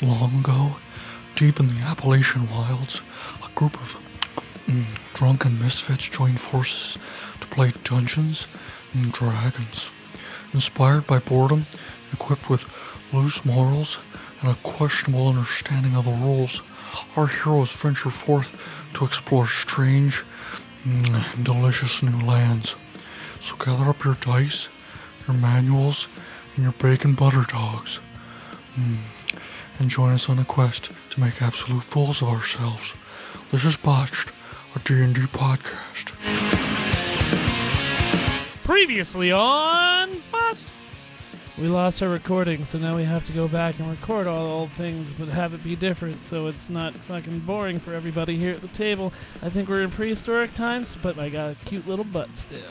long ago, deep in the Appalachian wilds, a group of drunken misfits joined forces to play Dungeons and Dragons. Inspired by boredom, equipped with loose morals and a questionable understanding of the rules, our heroes venture forth to explore strange and delicious new lands. So gather up your dice, your manuals, and your bacon butter dogs. And join us on a quest to make absolute fools of ourselves. This is Botched, a D&D podcast. Previously on Botched. We lost our recording, so now we have to go back and record all the old things, but have it be different so it's not fucking boring for everybody here at the table. I think we're in prehistoric times, but I got a cute little butt still.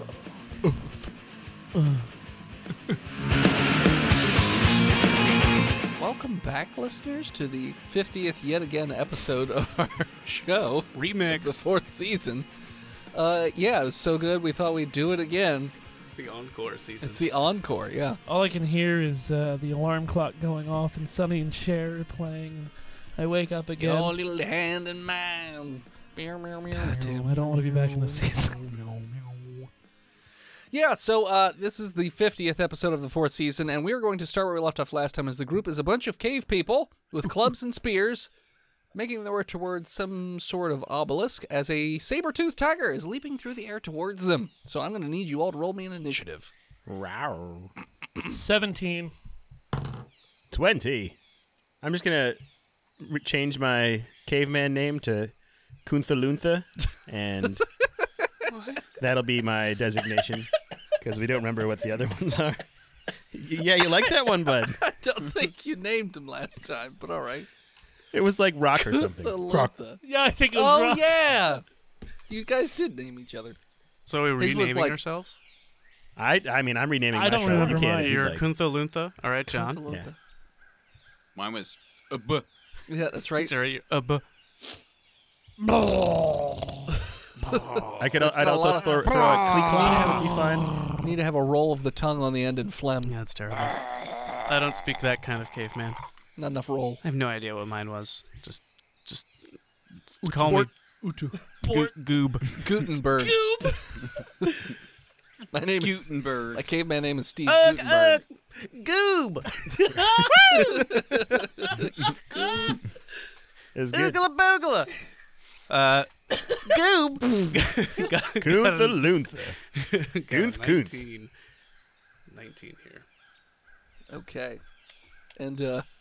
Welcome back, listeners, to the 50th yet again episode of our show. Remix. The 4th season. Yeah, it was so good we thought we'd do it again. The encore season. It's the encore, yeah. All I can hear is the alarm clock going off and Sonny and Cher are playing. I wake up again. Your little hand in mine. God damn, I don't want to be back in the season. Yeah, so this is the 50th episode of the 4th season, and we're going to start where we left off last time, as the group is a bunch of cave people with clubs and spears, making their way towards some sort of obelisk as a saber-toothed tiger is leaping through the air towards them. So I'm going to need you all to roll me an initiative. Wow. 17. 20. I'm just going to change my caveman name to Kuntha-Luntha, and that'll be my designation, because we don't remember what the other ones are. Yeah, you like that one, bud? I don't think you named him last time, but all right. It was like Rock or something. Rock. Yeah, I think it was wrong. Yeah! You guys did name each other. So are we His was renaming like- ourselves? I mean, I'm renaming I don't myself. remember You can't mine. if he's You're like- Kuntha Luntha. All right, John. Kuntha-Luntha. Mine was Yeah, that's right. Sorry, I'd It's got a also lot of- throw a clee would be fine. You need to have a roll of the tongue on the end in phlegm. Yeah, that's terrible. I don't speak that kind of caveman. Not enough roll. I have no idea what mine was. Just call me Goob. Gutenberg. My name is... Gutenberg. My caveman name is Steve Gutenberg. Goob. It's good. Boogla. Goob. Kuntha-Luntha. Gunth. 19 here. Okay. And,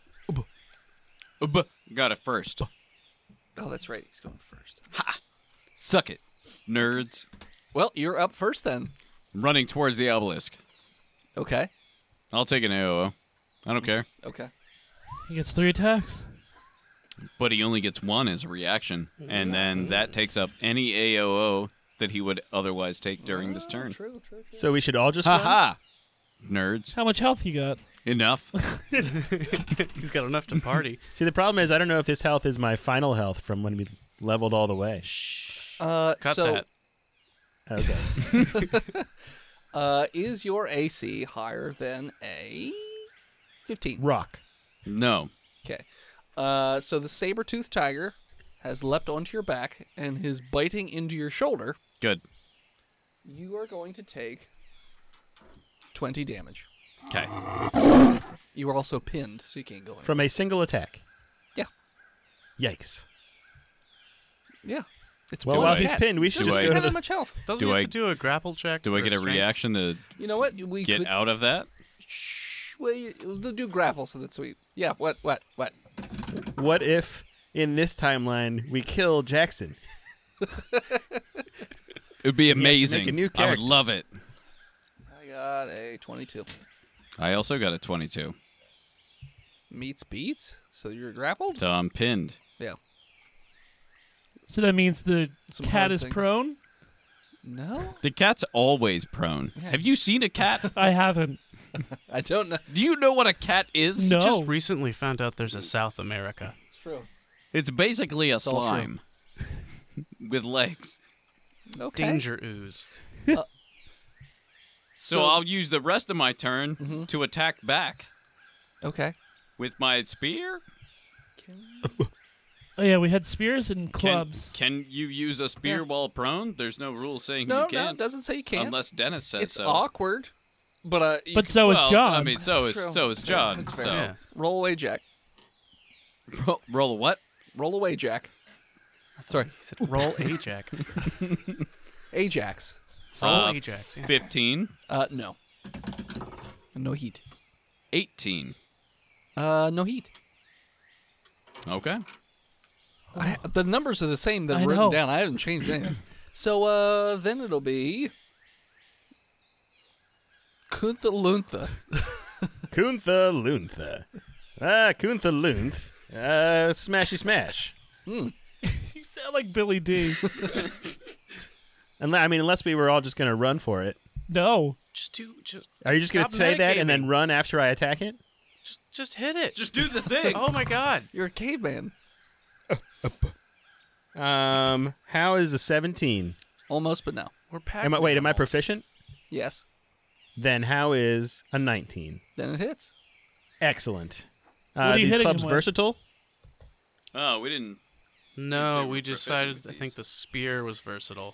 Got it first. oh, that's right. He's going first. Suck it, nerds. Well, you're up first then. I'm running towards the obelisk. Okay. I'll take an AOO. I don't care. Okay. He gets 3 attacks. But he only gets one as a reaction, and then that takes up any AOO that he would otherwise take during this turn. True. So we should all just run? Ha! Nerds. How much health you got? Enough. He's got enough to party. See, the problem is I don't know if his health is my final health from when we leveled all the way. Cut so, that. Okay. Is your AC higher than a 15? Rock. No. Okay. So the saber-toothed tiger has leapt onto your back and is biting into your shoulder. Good. You are going to take 20 damage. Okay. You are also pinned, so you can't go in. From a single attack. Yeah. Yikes. Yeah. It's Well, doing while a he's cat. pinned, we He should doesn't just even go have to that much health. Doesn't Do he I- have to do a grapple check? Do I or get a strength? reaction to You know what? We get could out of that? Well, we'll do grapple, so that's sweet. Yeah. What? What if, in this timeline, we kill Jackson? It would be have to make amazing. a new I would character. love it. I got a 22. I also got a 22. Meets beats. So you're grappled. So I'm pinned. Yeah. So that means the Some cat hard is things. prone? No, The cat's always prone. Yeah. Have you seen a cat? I haven't. I don't know. Do you know what a cat is? No. Just recently found out there's a South America. It's true. It's basically a all true. slime with legs. Okay. Danger ooze. So I'll use the rest of my turn Mhm. to attack back Okay. with my spear. Oh yeah, we had spears and clubs. Can you use a spear while prone? There's no rule saying No, you can't. no, it doesn't say you can't. Unless Dennis says It's so. awkward, but But so is Well, John. I mean, so That's is true. so That's is fair. John. That's fair. So Yeah. roll away, Jack. roll a what? Roll away, Jack. Sorry, He said roll Ajax. Ajax. Roll Uh, Ajax. Yeah. 15, No. No heat. 18. No heat. Okay. The numbers are the same that I are written know. down. I haven't changed anything. So then it'll be Kuntha Luntha. Kuntha Luntha. Kuntha Lunth. Smashy smash. You sound like Billy D. Unless we were all just going to run for it. No. Just Are you just going to stop say that and then metagaming. run after I attack it? Just hit it. Just do the thing. Oh my god. You're a caveman. How is a 17? Almost, but no. We're pack Am I animals. proficient? Yes. Then how is a 19? Then it hits. Excellent. What are you These hitting clubs him with? versatile? Oh, we didn't. No, Say we we're decided. proficient I with think the spear was versatile.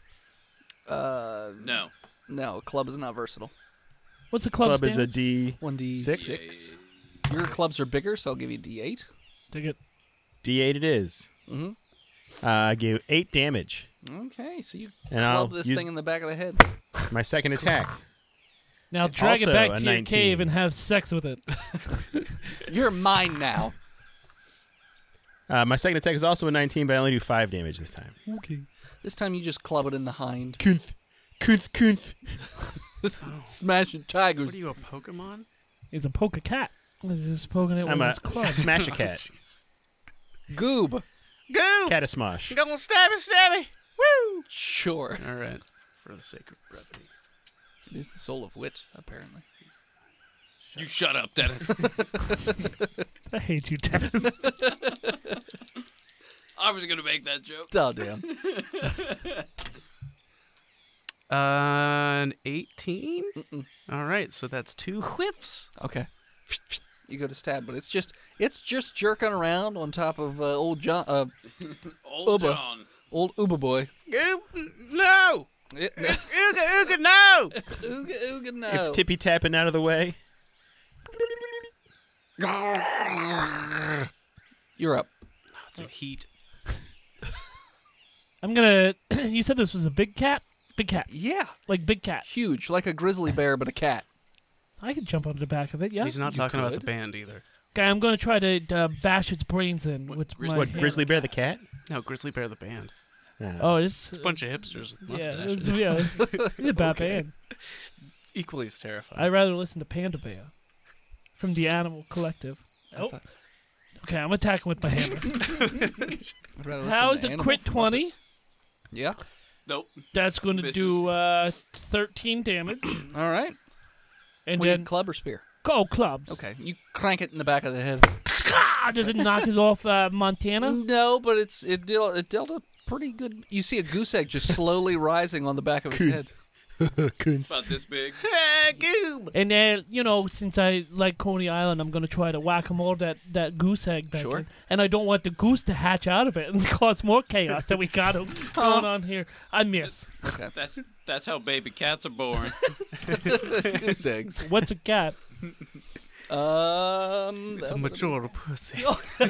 No. No, club is not versatile. What's a club Club is a stand? D 1d6. Your clubs are bigger, so I'll give you d8. Take it. D8 it is. Mm-hmm. I give 8 damage. Okay, so you And I'll club this use- thing in the back of the head. My second attack. Now drag it Also back a to your 19. cave and have sex with it. You're mine now. My second attack is also a 19, but I only do 5 damage this time. Okay. This time you just club it in the hind. Kunth. Smashing tigers. What are you, a Pokemon? He's a poke a cat. He's just poking it with I'm a his club. smash a cat. Goob. Go! Catasmosh. Go stabby! Woo! Sure. All right. For the sake of brevity. It is the soul of wit, apparently. You shut up, Dennis. I hate you, Dennis. I was gonna make that joke. Oh, damn. An 18? Mm-mm. All right, so that's 2 whiffs. Okay. You go to stab, but it's just jerking around on top of old John, Old Ubba. John. old Uba boy. No! Ooga, no! Ooga, ooga, no. It's tippy tapping out of the way. You're up. It's a heat. I'm gonna. You said this was a big cat? Big cat. Yeah. Like big cat. Huge, like a grizzly bear, but a cat. I can jump onto the back of it, yeah. He's not You talking about could. the band either. Okay, I'm gonna try to bash its brains in with my What, hammer. Grizzly Bear the cat? No, Grizzly Bear the band. Oh, it's... It's a bunch of hipsters with yeah, mustaches. it's a bad band. Equally as terrifying. I'd rather listen to Panda Bear from the Animal Collective. I Oh, thought- okay, I'm attacking with my hammer. I'd rather listen How's to a Animal crit from 20? Muppets. Yeah. Nope. That's going to Misses. do 13 damage. All right. And What do you then, club or spear? clubs. Okay. You crank it in the back of the head. Does it knock it off Montana? No, but it dealt a pretty good. You see a goose egg just slowly rising on the back of his head. Kunth. About this big. And then, since I like Coney Island, I'm going to try to whack-a-mole that goose egg back Sure. in. And I don't want the goose to hatch out of it and cause more chaos that we got going on here. I miss. Okay. That's how baby cats are born. Goose eggs. What's a cat? It's a mature pussy.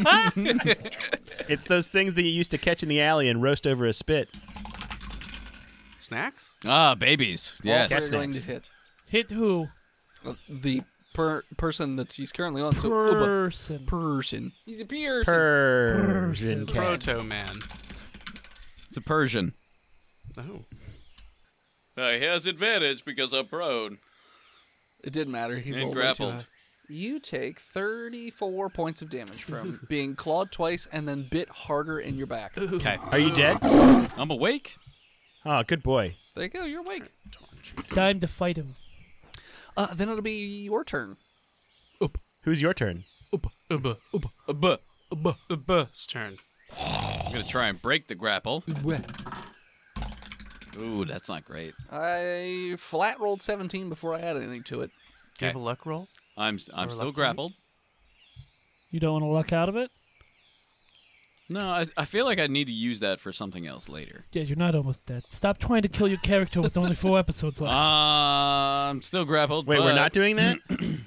It's those things that you used to catch in the alley and roast over a spit. Snacks? Ah, babies. Yes. All Cat three are going to snacks. hit. Hit who? The person that he's currently on. So Uba. Person. Person. He's a Persian. Persian cat. Proto Man. It's a Persian. Oh. He has advantage because I'm prone. It didn't matter. He And rolled way too grappled. high. You take 34 points of damage from being clawed twice and then bit harder in your back. Okay. Are you dead? I'm awake. Oh, good boy. There you go. You're awake. Time to fight him. Then it'll be your turn. Who's your turn? Ubba's turn. I'm gonna try and break the grapple. Ooh, that's not great. I flat rolled 17 before I added anything to it. Do you have a luck roll? I'm Or still luck grappled. You don't want to luck out of it? No, I feel like I need to use that for something else later. Yeah, you're not almost dead. Stop trying to kill your character with only 4 episodes left. I'm still grappled. Wait, but we're not doing that?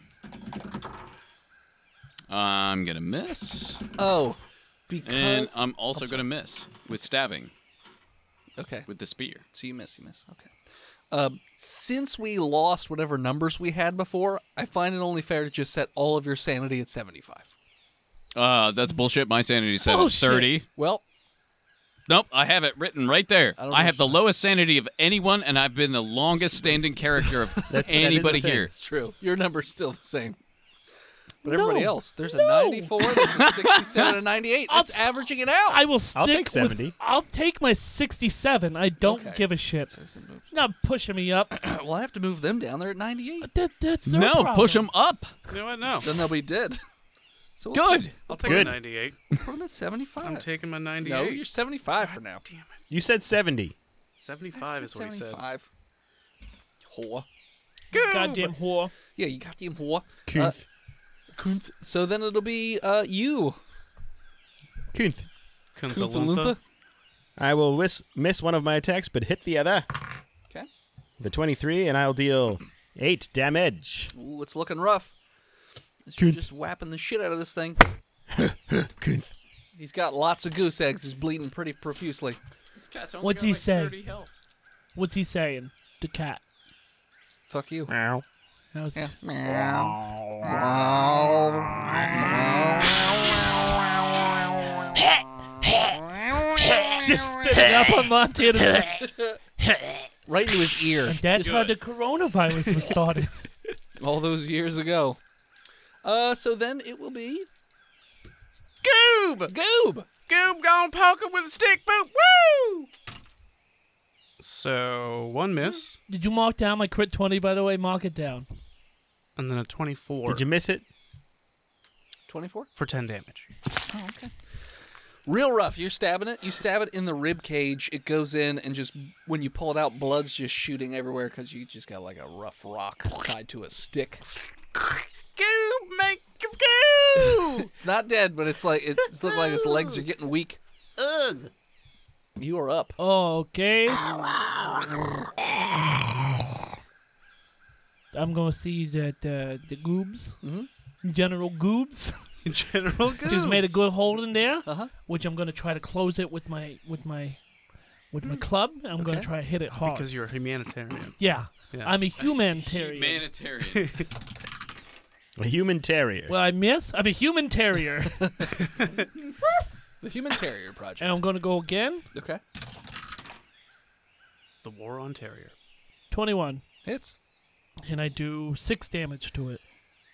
I'm gonna miss, Oh, and because I'm also gonna miss with stabbing okay. with the spear. So you miss. Okay. Since we lost whatever numbers we had before, I find it only fair to just set all of your sanity at 75. That's bullshit. My sanity set at Bullshit. 30. Well, Nope, I have it written right there. I don't I know have the if- lowest sanity of anyone, and I've been the longest standing character of that is a anybody thing. here. it's true. Your number's still the same. But No. everybody else, there's a No. 94, there's a 67, a 98. I'll That's averaging it out. I will stick I'll take with- 70. I'll take my 67. I don't Okay. give a shit. Not pushing me up. Well, I have to move them down. They're at 98. That's their No, problem. push them up. You know what? No. Then nobody did. So we'll Good. I'll take Good. a 98. put them at 75. I'm taking my 98. No, you're 75 for now. Damn it. You said 70. 75 is what he said. 75. Whore. Goddamn whore. Yeah, you got the whore. Kunth. Kunth. So then it'll be you. Kunth. Kuntha-luntha. I will miss one of my attacks, but hit the other. Okay. The 23, and I'll deal 8 damage. Ooh, it's looking rough. You're just whapping the shit out of this thing. Kunth. He's got lots of goose eggs. He's bleeding pretty profusely. What's he say? What's he saying? The cat. Fuck you. Meow. How's Yeah. Just spitting up on Montana's head. Right into his ear. And that's how the coronavirus was started. All those years ago. So then it will be Goob! Goob. Goob gonna poke him with a stick. Boop. Woo! So, 1 miss, Did you mark down my crit 20, by the way? Mark it down. and then a 24 Did you miss it? 24. for 10 damage. Oh, okay. Real rough. You're stabbing it. You stab it in the rib cage. It goes in, and just when you pull it out, blood's just shooting everywhere because you just got like a rough rock tied to a stick. Goob, make him goo! It's not dead, but it's looking like its legs are getting weak. Ugh. You are up. Okay. I'm going to see that the Goobs, General Goobs, General Goobs. just made a good hole in there, Uh-huh. which I'm going to try to close it with my club. And I'm going to Okay. try to hit it hard. Because you're a humanitarian. Yeah. Yeah. I'm a humanitarian. Humanitarian. A human terrier. Well, I'm a human terrier. The Human Terrier Project. And I'm going to go again. Okay. The War on Terrier. 21. Hits. And I do 6 damage to it.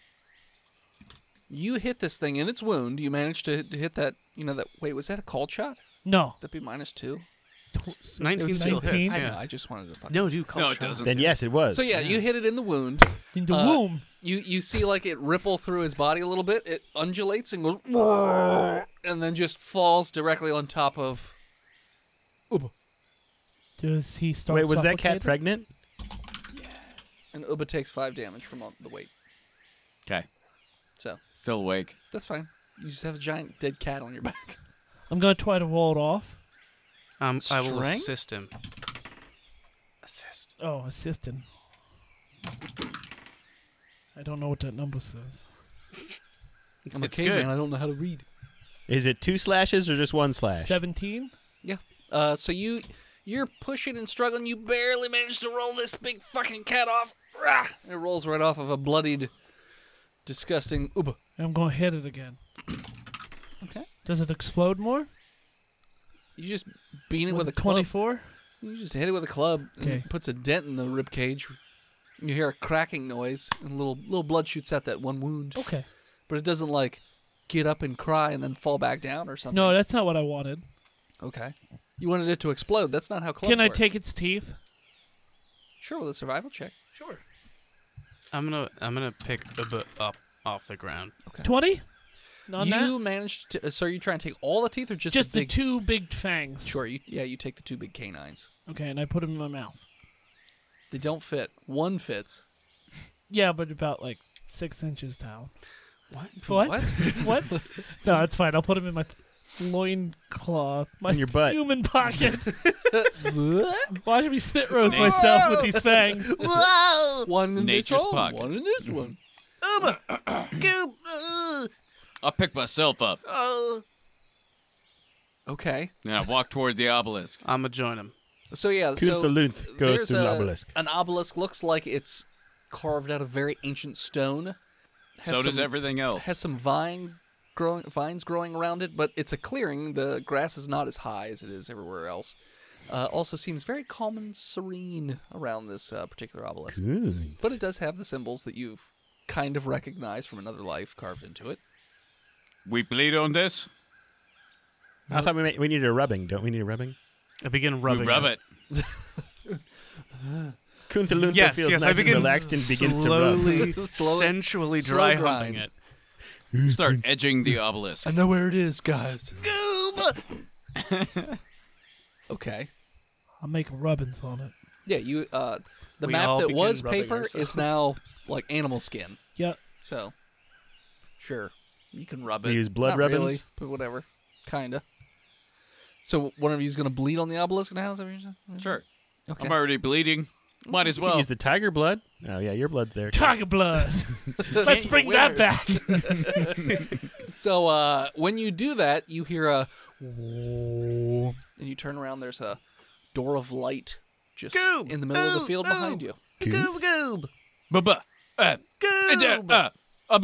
You hit this thing in its wound. You managed to hit that, wait, was that a cold shot? No. That'd be -2? 19 It was still 19? hits. I know, Yeah. I just wanted to fuck. No, dude, No, it doesn't. Then yes, it was. So yeah, you hit it in the wound. In the womb. You see like it ripple through his body a little bit. It undulates and goes, and then just falls directly on top of. Uba. Does he start Wait, was that cat suffocating? pregnant? And Uba takes 5 damage from the weight. Okay. So Still awake. that's fine. You just have a giant dead cat on your back. I'm going to try to roll it off. I will Strength? assist him. Assist. Oh, assistant. I don't know what that number says. I'm a It's caveman. good. I don't know how to read. Is it 2 slashes or just 1 slash? 17? Yeah. So you're pushing and struggling. You barely manage to roll this big fucking cat off. Rah! It rolls right off of a bloodied, disgusting Uba. And I'm going to hit it again. Okay. Does it explode more? You just beat it with a club. 24? You just hit it with a club, and Okay. it puts a dent in the rib cage. You hear a cracking noise, and little blood shoots out that one wound. Okay. But it doesn't get up and cry and then fall back down or something. No, that's not what I wanted. Okay. You wanted it to explode. That's not how clubs Can I work. take its teeth? Sure, with a survival check. Sure. I'm gonna pick Uba up off the ground. 20? On You that? managed to. So you trying to take all the teeth or just Just the the big? 2 big fangs. Sure. You take the 2 big canines. Okay, and I put them in my mouth. They don't fit. One fits. Yeah, but about 6 inches down. What? What? What? What? No, that's fine. I'll put them in my. loincloth. My In your butt. human pocket. Watching me spit roast myself with these fangs. Whoa! One in Nature's this one, pocket. one in this one. Goob! I'll pick myself up. Okay. Then I walk toward the obelisk. I'm going to join him. So yeah, so Kunthaluth goes there's to the obelisk. an obelisk. Looks like it's carved out of very ancient stone. So does everything else. Has some vines growing around it, but it's a clearing. The grass is not as high as it is everywhere else. Also seems very calm and serene around this particular obelisk. Good. But it does have the symbols that you've kind of recognized from another life carved into it. We bleed on this. I thought we needed a rubbing. Don't we need a rubbing? I begin rubbing We rub it. Kunthaluntha Yes, feels yes, nice I and begin relaxed and begins to rub. slowly, Slowly- sensually slow dry grind. humping it. Start edging the obelisk. I know where it is, guys. Okay. I'll make rubbins on it. Yeah, you. The We map all that begin was rubbing paper is ourselves. now like animal skin. Yep. So, sure, you can rub We it. use blood Not rubbins? really, but whatever, kinda. So one of you is gonna bleed on the obelisk now. Is that what you're saying? Sure. Okay. I'm already bleeding. Might as You can well. use the tiger blood. Oh yeah, your blood's there. Tiger blood. Let's bring that back. So when you do that, you hear a, and you turn around. There's a door of light just Goob! in the middle of the Ooh, field ooh. behind you. Goob, goob. Bubba. Goob.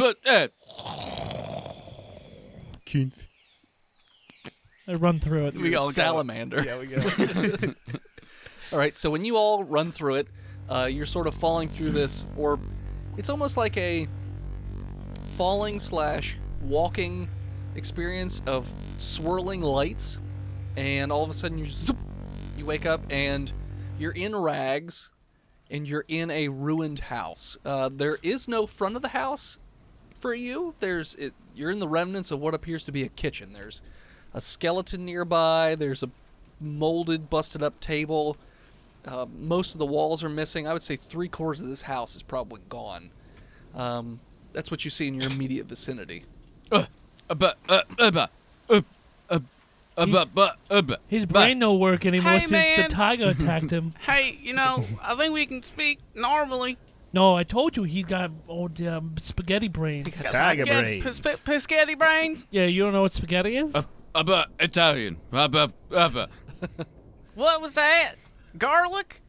Kunt. I run through it. We all go. salamander. Yeah, we go. All right, so when you all run through it, you're sort of falling through this, or it's almost like a falling / walking experience of swirling lights, and all of a sudden you wake up and you're in rags, and you're in a ruined house. There is no front of the house for you. You're in the remnants of what appears to be a kitchen. There's a skeleton nearby. There's a molded, busted up table. Most of the walls are missing. I would say 3/4 of this house is probably gone. That's what you see in your immediate vicinity. His brain no work anymore Hey, since man. the tiger attacked him. Hey, I think we can speak normally. No, I told you he got old spaghetti brains. Tiger brains. Pescetti brains? Yeah, you don't know what spaghetti is? Italian. What was that? Garlic?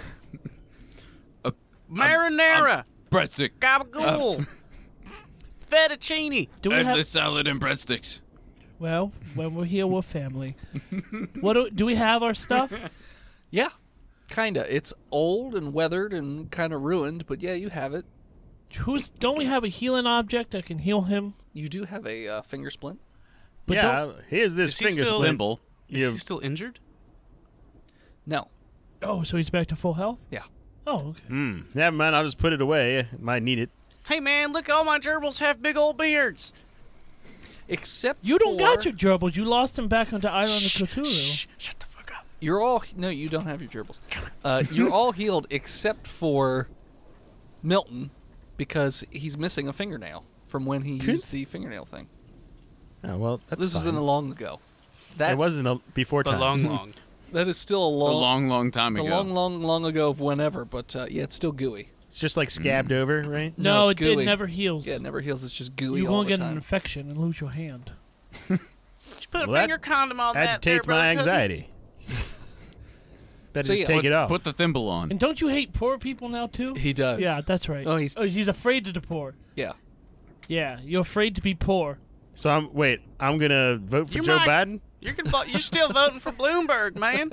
Marinara? Breadstick. Gabagool? Fettuccine? Do we have? Endless salad and breadsticks. Well, when we're here, we're family. Do we have our stuff? Yeah, kinda. It's old and weathered and kind of ruined, but yeah, you have it. Don't we have a healing object that can heal him? You do have a finger splint. But Yeah, here's this Is he finger still- splint. Thimble. Is he still injured? No. Oh, so he's back to full health? Yeah. Oh, okay. Never mind, I'll just put it away. Might need it. Hey, man, look at all my gerbils have big old beards. Except You don't for- got your gerbils. You lost them back onto Island of Cthulhu. Shut the fuck up. You're all no. You don't have your gerbils. You're all healed except for Milton, because he's missing a fingernail from when he used the fingernail thing. Oh well, that's This was in fine. the long ago. That It wasn't before The time. long. that is still a Long time the ago. long ago of whenever. But yeah, it's still gooey. It's just like scabbed over, right? No, it's it gooey. never heals. Yeah, it never heals. It's just gooey You're all going to the get an time. infection and lose your hand. Just put a Well, that finger condom on that there, Agitates brother my cousin. anxiety. Better So, just yeah, take it off. Put the thimble on. And don't you hate poor people now, too? He does. Yeah, that's right. Oh, he's afraid of the poor. yeah. Yeah, you're afraid to be poor. So I'm gonna vote for You Joe might- Biden. You're still voting for Bloomberg, man.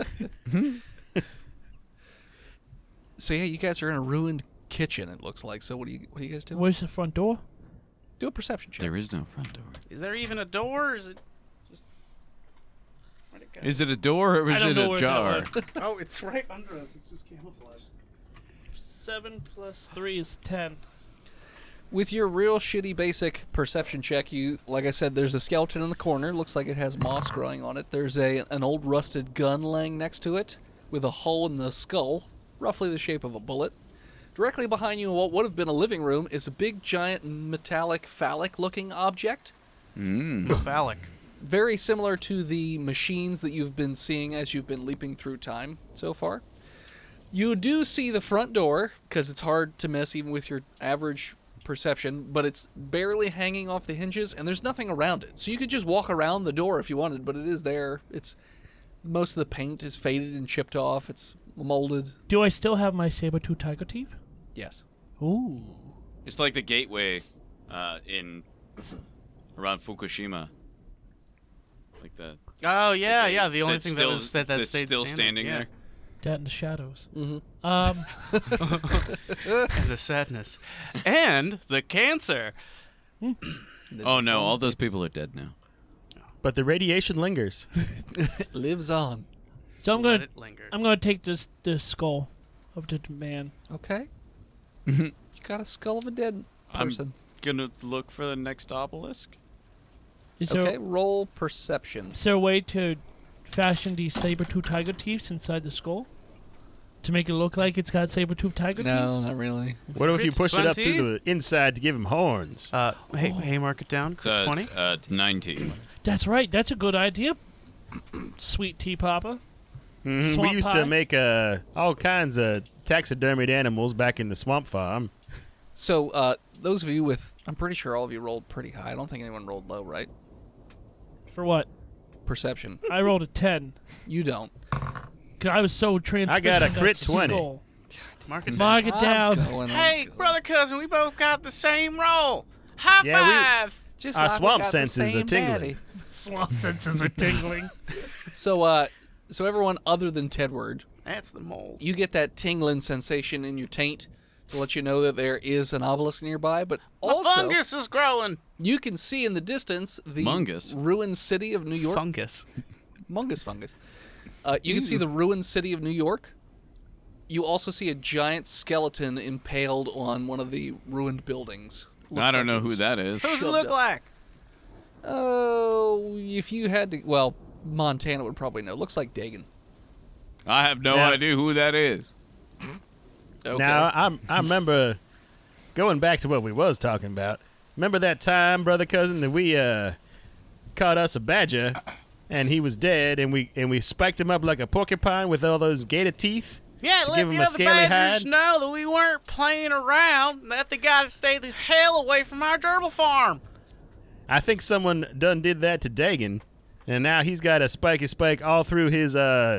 So yeah, you guys are in a ruined kitchen. It looks like. So what do you guys do? Where's the front door? Do a perception check. There is no front door. Is there even a door? Or is it just... Where'd it go? Is it a door or I is don't it know a where jar? that went. Oh, it's right under us. It's just camouflage. 7 + 3 is 10. With your real shitty basic perception check, like I said, there's a skeleton in the corner. Looks like it has moss growing on it. There's an old rusted gun laying next to it with a hole in the skull, roughly the shape of a bullet. Directly behind you in what would have been a living room is a big, giant, metallic, phallic-looking object. Phallic. very similar to the machines that you've been seeing as you've been leaping through time so far. You do see the front door, because it's hard to miss even with your average perception, but it's barely hanging off the hinges, and there's nothing around it. So you could just walk around the door if you wanted, but it is there. Most of the paint is faded and chipped off. It's molded. Do I still have my saber-tooth tiger teeth? Yes. Ooh. It's like the gateway in around Fukushima. Like the. Oh yeah, gate yeah. The only that's thing still, that that's stayed still standing yeah. there. That in the shadows. Mm-hmm. And the sadness, and the cancer. Oh no, all those people are dead now. But the radiation lingers. It lives on. So I'm Let gonna it linger. I'm gonna take this skull of the man. Okay. You got a skull of a dead person. Gonna look for the next obelisk. Is there Okay, roll perception. is there a way to fashion these saber-tooth tiger teeth inside the skull to make it look like it's got saber-tooth tiger teeth? No, not really. What if you push it up 20? through the inside to give him horns? Hey, mark it down. It's 20. 19. That's right. That's a good idea. Sweet tea popper. We Swamp used pie? to make all kinds of taxidermied animals back in the swamp farm. So, those of you with, I'm pretty sure all of you rolled pretty high. I don't think anyone rolled low, right? For what? Perception. I rolled a 10. You don't. 'Cause I was so transfixed. got a on that crit 20. skull. Mark it down. Mark it down. Hey, brother cousin, we both got the same roll. High Yeah, five. Just Our like we swamp got the senses are same tingling. daddy. Swamp senses are tingling. So everyone other than Tedward, That's the mold. you get that tingling sensation in your taint to let you know that there is an obelisk nearby, but My also fungus is growing. you can see in the distance the Mungus. ruined city of New York. Fungus. Fungus. You can see the ruined city of New York. You also see a giant skeleton impaled on one of the ruined buildings. Looks I don't like know it who was- that is. Who's it Shoved look up. like? Oh, if you had to, well, Montana would probably know. Looks like Dagon. I have no Now- idea who that is. Okay. Now, I remember going back to what we was talking about. Remember that time, brother cousin, that we caught us a badger, and he was dead, and we spiked him up like a porcupine with all those gator teeth? Yeah, To let give the him a other scaly badgers hide? know that we weren't playing around, and that they got to stay the hell away from our gerbil farm. I think someone done did that to Dagon, and now he's got a spiky spike all through his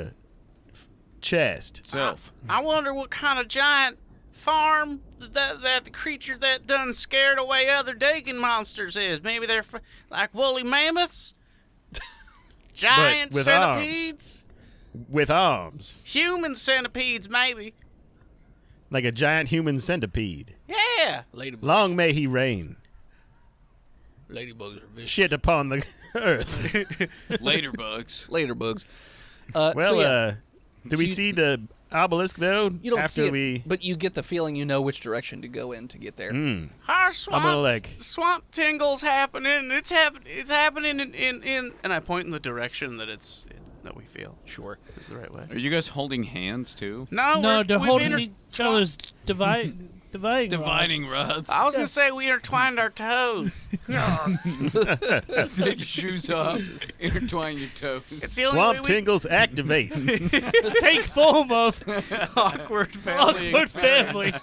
chest. Self. I wonder what kind of giant farm that the creature that done scared away other Dagon monsters is. Maybe they're like woolly mammoths, giant with arms. centipedes, With arms. human centipedes, maybe. Like a giant human centipede. Yeah. Ladybugs. Long may he reign. Ladybugs are vicious. Shit upon the earth. Later bugs. Ladybugs. Well, so yeah, do we you- see the obelisk, though? you don't after see it, we... but you get the feeling you know which direction to go in to get there. Our swamp, gonna, like- swamp tingle's happening. It's happening in, and I point in the direction that that we feel Sure. is the right way. Are you guys holding hands too? No, No, they're we've holding each other's dividing rod. Dividing rods. I was gonna say we intertwined our toes. Take your shoes off. Intertwine your toes. It's the only Swamp way we tingles activate. Take form of awkward family awkward family.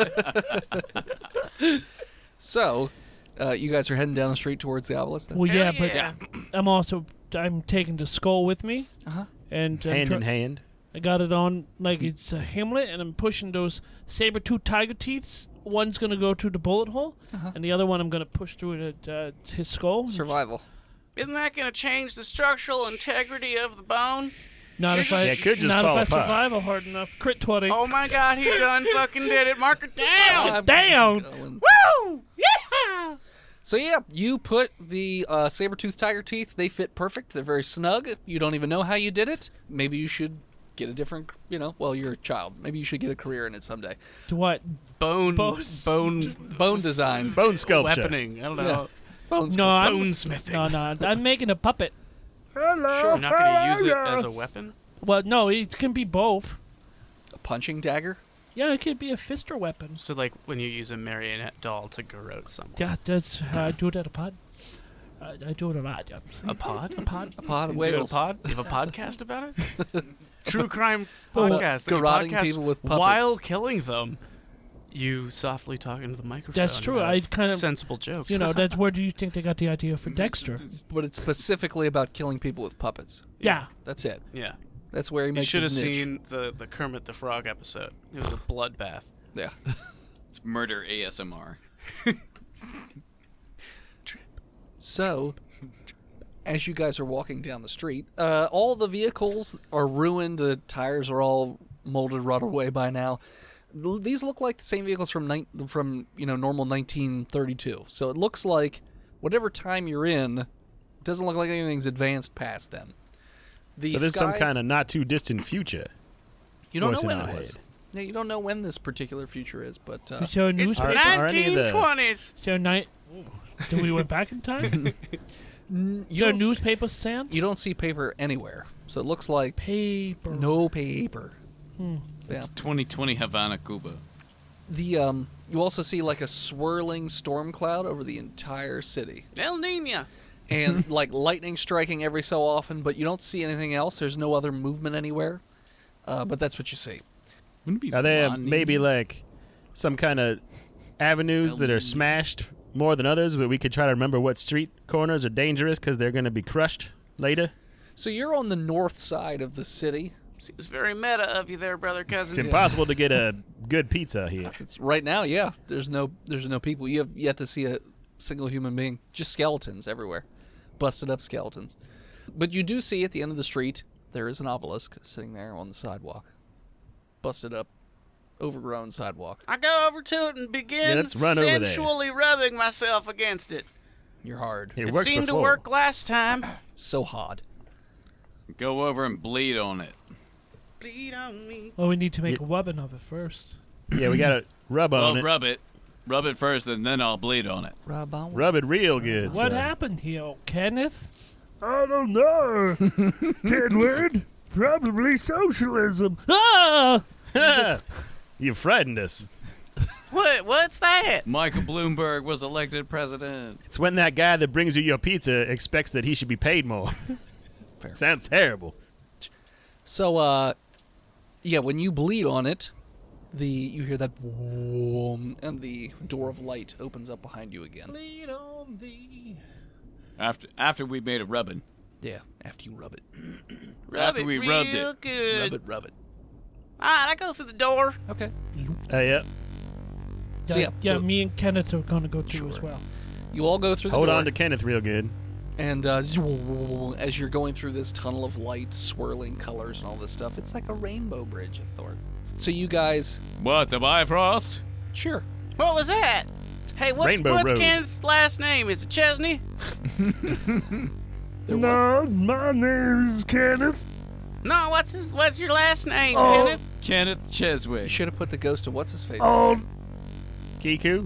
So, you guys are heading down the street towards the obelisk then? Well, yeah, Hell but I'm taking the skull with me. Uh-huh. And I'm Hand in hand. I got it on like it's a Hamlet, and I'm pushing those saber-tooth tiger teeth. One's gonna go through the bullet hole, and the other one I'm gonna push through his skull. Survival. Isn't that gonna change the structural integrity of the bone? Not if I, Yeah, it could just not fall if I apart. survive it hard enough. Crit 20. Oh my God, he done fucking did it. Mark it down. I'm down. going. Woo! Yeah. So yeah, you put the saber-tooth tiger teeth. They fit perfect. They're very snug. You don't even know how you did it. Maybe you should get a different, well, you're a child. Maybe you should get a career in it someday. To what? Bone Bone design. Bone sculpture. weaponing. I don't know. Yeah. Bone No, I'm, Bone smithing. no. I'm making a puppet. You're not gonna use it as a weapon. Well, no, it can be both. A punching dagger. Yeah, it could be a fister weapon. So like when you use a marionette doll to garrote someone. Yeah, that's how I do it at a pod. I do it a lot. A pod? A pod. A pod of You do a whales. pod? You have a podcast about it? True crime About podcast. The garroting podcast people with puppets. while killing them. You softly talk into the microphone. That's true. have I kind of, sensible jokes. you know, that's where do you think they got the idea for Dexter? But it's specifically about killing people with puppets. Yeah. That's it. Yeah. That's where he You makes should have his niche. seen the Kermit the Frog episode. It was a bloodbath. Yeah. It's murder ASMR. So, as you guys are walking down the street, all the vehicles are ruined. The tires are all molded, rotted away by now. These look like the same vehicles from normal 1932. So it looks like whatever time you're in, it doesn't look like anything's advanced past then. The So this is some sky- kind of not too distant future. You don't voice know in when our it was. head. Yeah, you don't know when this particular future is, but We show It's newspaper. Are any of the- 1920s. Show night. Did we went back in time? you Show don't, newspaper stand. you don't see paper anywhere. So it looks like Paper. no paper. Hmm. Yeah. 2020 Havana, Cuba. The you also see like a swirling storm cloud over the entire city. El Nino. And like lightning striking every so often, but you don't see anything else. There's no other movement anywhere. But that's what you see. Wouldn't it be Are there Ronnie? maybe like some kind of avenues that are smashed more than others, where we could try to remember what street corners are dangerous because they're going to be crushed later? So you're on the north side of the city. Seems very meta of you there, brother cousin. It's impossible to get a good pizza here. It's right now, yeah. There's no people. You have yet to see a single human being. Just skeletons everywhere. Busted up skeletons. But you do see at the end of the street, there is an obelisk sitting there on the sidewalk. Busted up, overgrown sidewalk. I go over to it and Yeah, begin let's run over there. sensually rubbing myself against it. You're hard. It It worked seemed to before. work last time. So hard. Go over and bleed on it. Bleed on me. Well, we need to make a weapon of it first. Yeah, we got to rub on Well, it. rub it. Rub it first, and then I'll bleed on it. Rub on. Rub it real good. What son. happened here, Kenneth? I don't know. Tedward, probably socialism. Ah! You frightened us. What's that? Michael Bloomberg was elected president. It's when that guy that brings you your pizza expects that he should be paid more. Fair. Sounds terrible. So, yeah, when you bleed on it, you hear that boom, and the door of light opens up behind you again. Bleed on thee. After we made a rubbing. Yeah, after you rub it. Rub After it we real rubbed it. good. Rub it. All right, I go through the door. Okay. Yeah. So, yeah, yeah, so- me and Kenneth are going to go too as Sure. well. You all go through the Hold door. on to Kenneth real good. And as you're going through this tunnel of light, swirling colors and all this stuff, it's like a rainbow bridge of Thor. So you guys, What, the Bifrost? sure. What was that? Hey, what's Rainbow Road. Kenneth's last name? Is it Chesney? There was. No, my name is Kenneth. No, what's your last name, Oh. Kenneth? Kenneth You Cheswick. should have put the ghost of what's his face. Oh, Kiku?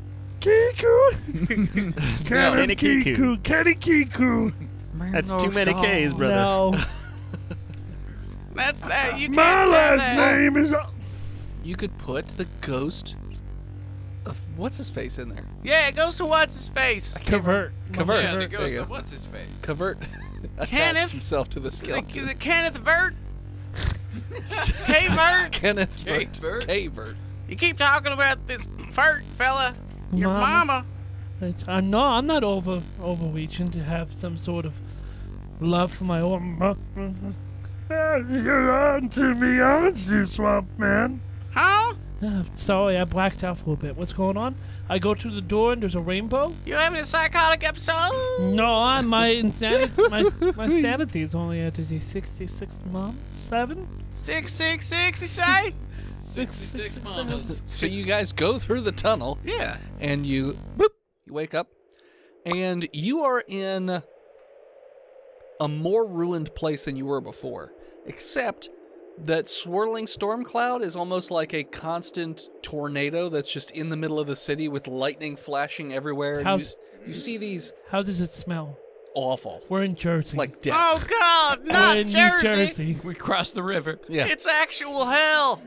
Kiku. Kenny Kenneth Kiku. Kiku. Kenny Kiku. That's too many K's, brother. No. That's that. You can't My do last that. name is... You could put the ghost of what's his face in there. Yeah, it goes to what's his face. Convert. Convert. Yeah, the There you ghost go. of what's his face? Covert attached Kenneth? himself to the Is skeleton. it Kenneth Vert? Hey, Vert. Kenneth Kate Vert. Vert? K-Vert. You keep talking about this Vert fella. Your Mama. mama. No, I'm not overreaching to have some sort of love for my own. You're on to me, aren't you, Swamp Man? Huh? Sorry, I blacked out for a bit. What's going on? I go through the door and there's a rainbow. You having a psychotic episode? No, my insanity, my sanity is only at 66 months, 7, 666, you say? 66 mamas. So you guys go through the tunnel. Yeah. And you wake up, and you are in a more ruined place than you were before, except that swirling storm cloud is almost like a constant tornado that's just in the middle of the city with lightning flashing everywhere. And How's- you see these How does it smell? awful, We're in Jersey. like death. Oh, God, We're not in Jersey. New Jersey. We crossed the river. Yeah, It's actual hell.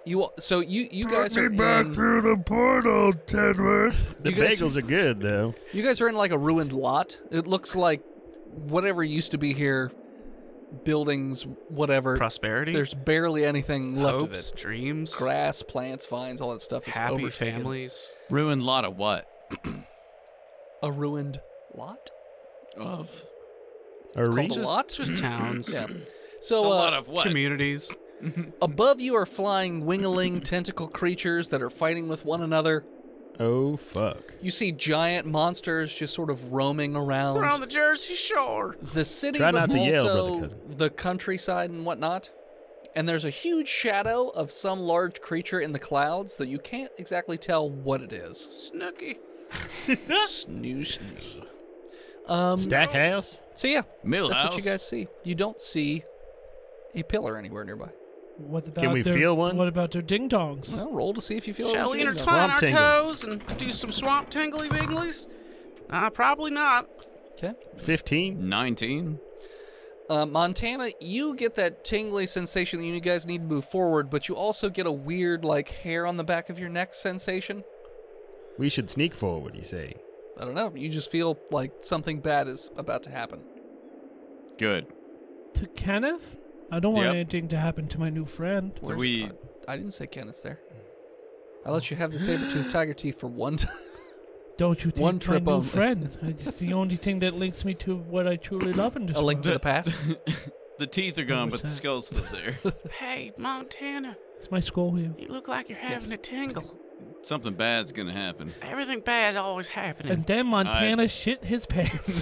You guys are through the portal, Tedworth. The bagels are good, though. You guys are in like a ruined lot. It looks like whatever used to be here, buildings, whatever. Prosperity. There's barely anything left of hopes, it. dreams, Grass, plants, vines, all that stuff is happy overtaken. families. Ruined lot of what? A ruined lot? Of It's called a Just, lot? just towns. Yeah. a So lot of what? Communities. above you are flying wingling tentacle creatures that are fighting with one another. Oh, fuck. You see giant monsters just sort of roaming around We're on the Jersey Shore. the city, Try but not to yell, also brother cousin. the countryside and whatnot. And there's a huge shadow of some large creature in the clouds that you can't exactly tell what it is. Snooky. Snoo. Stackhouse? So yeah, Millhouse. that's what you guys see. You don't see a pillar anywhere nearby. What about Can we their, feel one? What about their ding dongs? Well, roll to see if you feel. Shall we anything. intertwine our Swamp tingles. toes and do some swamp tingly winglies? Probably not. Okay. 15? 19. Montana, you get that tingly sensation that you guys need to move forward, but you also get a weird, like, hair on the back of your neck sensation. We should sneak forward, you say. I don't know. You just feel like something bad is about to happen. Good. To Kenneth? I don't want Yep. anything to happen to my new friend. So Where's- we I didn't say Kenneth's there. I let you have the saber-toothed tiger teeth for one time. Don't you take One my trip new only. friend? It's the only thing that links me to what I truly love in this A link to world. the past. the teeth are gone, What's but the that? skull's still there. Hey, Montana, It's my skull wheel. you look like you're having a tingle. Something bad's gonna happen. Everything bad always happening. And then Montana shit his pants.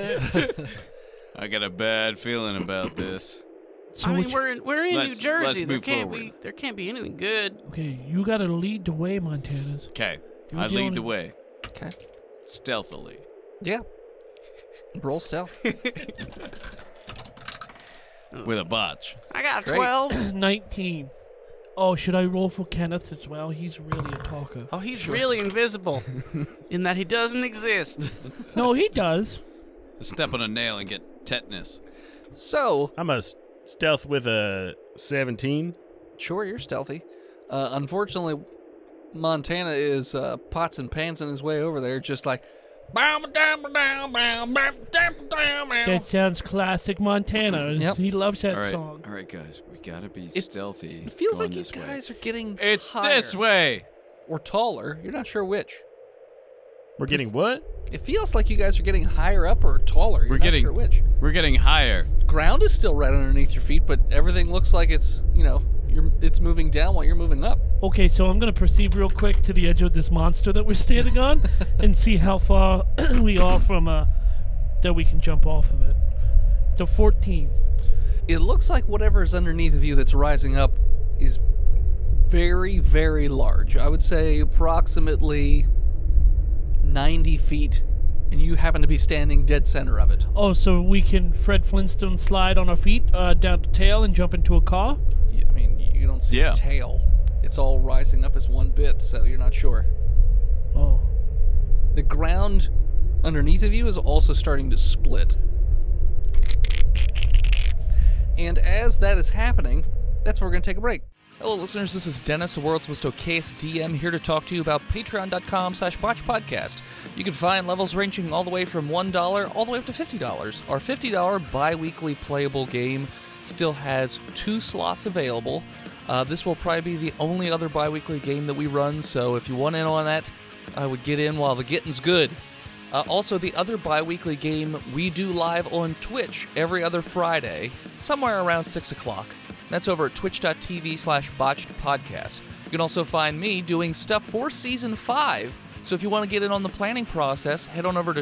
I got a bad feeling about this. So I mean, what we're in New let's Jersey. There move can't forward. there can't be anything good. okay, you gotta lead the way, Montanas. Okay, You're I the lead only- the way Okay. stealthily. Yeah. Roll stealth. With a botch. I got a Great. 12. 19. Oh, should I roll for Kenneth as well? He's really a talker. Oh, he's really invisible in that he doesn't exist. No, he does. Step on a nail and get tetanus. So, I'm a stealth with a 17. sure, you're stealthy. Unfortunately, Montana is pots and pans in his way over there, just like. That sounds classic Montana. Yep. He loves that All song. right, guys, we gotta be It- stealthy. It feels going like you this way. guys are getting. It's higher this way. or taller. You're not sure which. We're getting what? It feels like you guys are getting higher up or taller. You're We're not getting- sure which. We're getting higher. Ground is still right underneath your feet, but everything looks like it's it's moving down while you're moving up. Okay, so I'm gonna proceed real quick to the edge of this monster that we're standing on, and see how far we are from that we can jump off of it. So 14. It looks like whatever is underneath of you that's rising up is very, very large. I would say approximately 90 feet, and you happen to be standing dead center of it. Oh, so we can Fred Flintstone slide on our feet down the tail and jump into a car? I mean, you don't see Yeah. a tail. It's all rising up as one bit, so you're not sure. Oh. The ground underneath of you is also starting to split. And as that is happening, that's where we're going to take a break. Hello, listeners. This is Dennis, the world's most okayest DM, here to talk to you about patreon.com/botchpodcast. You can find levels ranging all the way from $1 all the way up to $50. Our $50 bi-weekly playable game still has 2 slots available. This will probably be the only other bi-weekly game that we run, so if you want in on that, I would get in while the getting's good. Also, the other bi-weekly game we do live on Twitch every other Friday, somewhere around 6 o'clock. That's over at twitch.tv/botchedpodcast. You can also find me doing stuff for Season 5. So if you want to get in on the planning process, head on over to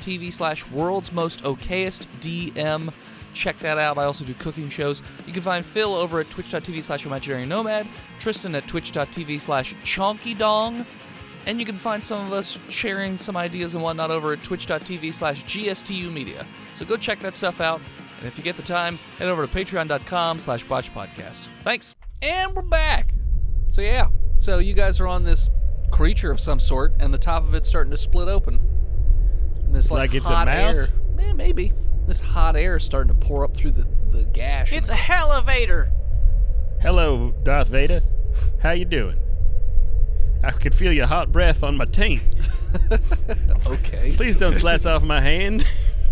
twitch.tv/worldsmostokayestdm. Check that out. I also do cooking shows. You can find Phil over at twitch.tv/imaginary-nomad, Tristan at twitch.tv/chonkydong, and you can find some of us sharing some ideas and whatnot over at twitch.tv/GSTU Media. So go check that stuff out. And if you get the time, head over to patreon.com/botchpodcast. Thanks. And we're back. So yeah. So you guys are on this creature of some sort, and the top of it's starting to split open. And this Like it's a hot mouth? air. Maybe. This hot air is starting to pour up through the gash. It's a elevator. Hello, Darth Vader. How you doing? I could feel your hot breath on my taint. Okay. Please don't slice off my hand.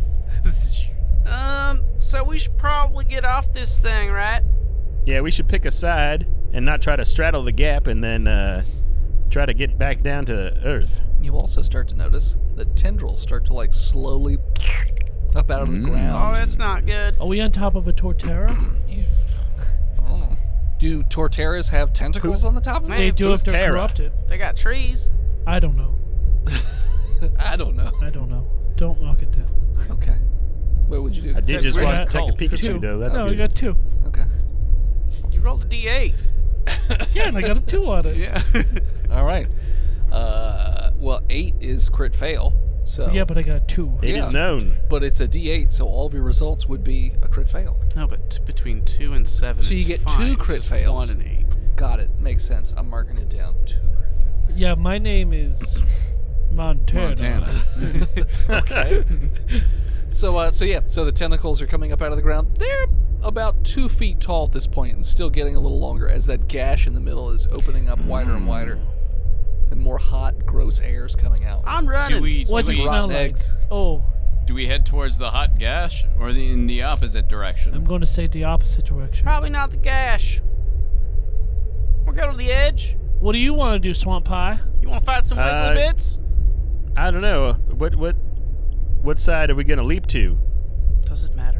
So we should probably get off this thing, right? Yeah, we should pick a side and not try to straddle the gap and then try to get back down to Earth. You also start to notice that tendrils start to like slowly up out of the Oh, ground. that's not good. Are we on top of a Torterra? I don't know. Do Torterras have tentacles on the top of Man, They do if they're Terra? corrupted. They got trees. I don't know. I don't know. I don't know. Don't knock it down. Okay. What would you do? I did just We're want to not take a called. Pikachu, Two. though. That's no, good. we got 2. Okay. You rolled a D8. Yeah, and I got a 2 on it. Yeah. All right. Well, 8 is crit fail. So. Yeah, but I got a 2. It is known. But it's a D8, so all of your results would be a crit fail. No, but between 2 and 7 So you is get fine. 2 It's crit just fails. 1 and 8. Got it. Makes sense. I'm marking it down. 2 crit fails. Yeah, my name is Montana. Okay. So the tentacles are coming up out of the ground. They're about 2 feet tall at this point and still getting a little longer as that gash in the middle is opening up wider and wider. And more hot, gross air is coming out. I'm running. Do we What's do it we, smell rotten like? eggs. Oh, do we head towards the hot gash or in the opposite direction? I'm going to say the opposite direction. Probably not the gash. We'll go to the edge. What do you want to do, Swamp Pie? You want to fight some wiggly bits? I don't know. What side are we going to leap to? Does it matter?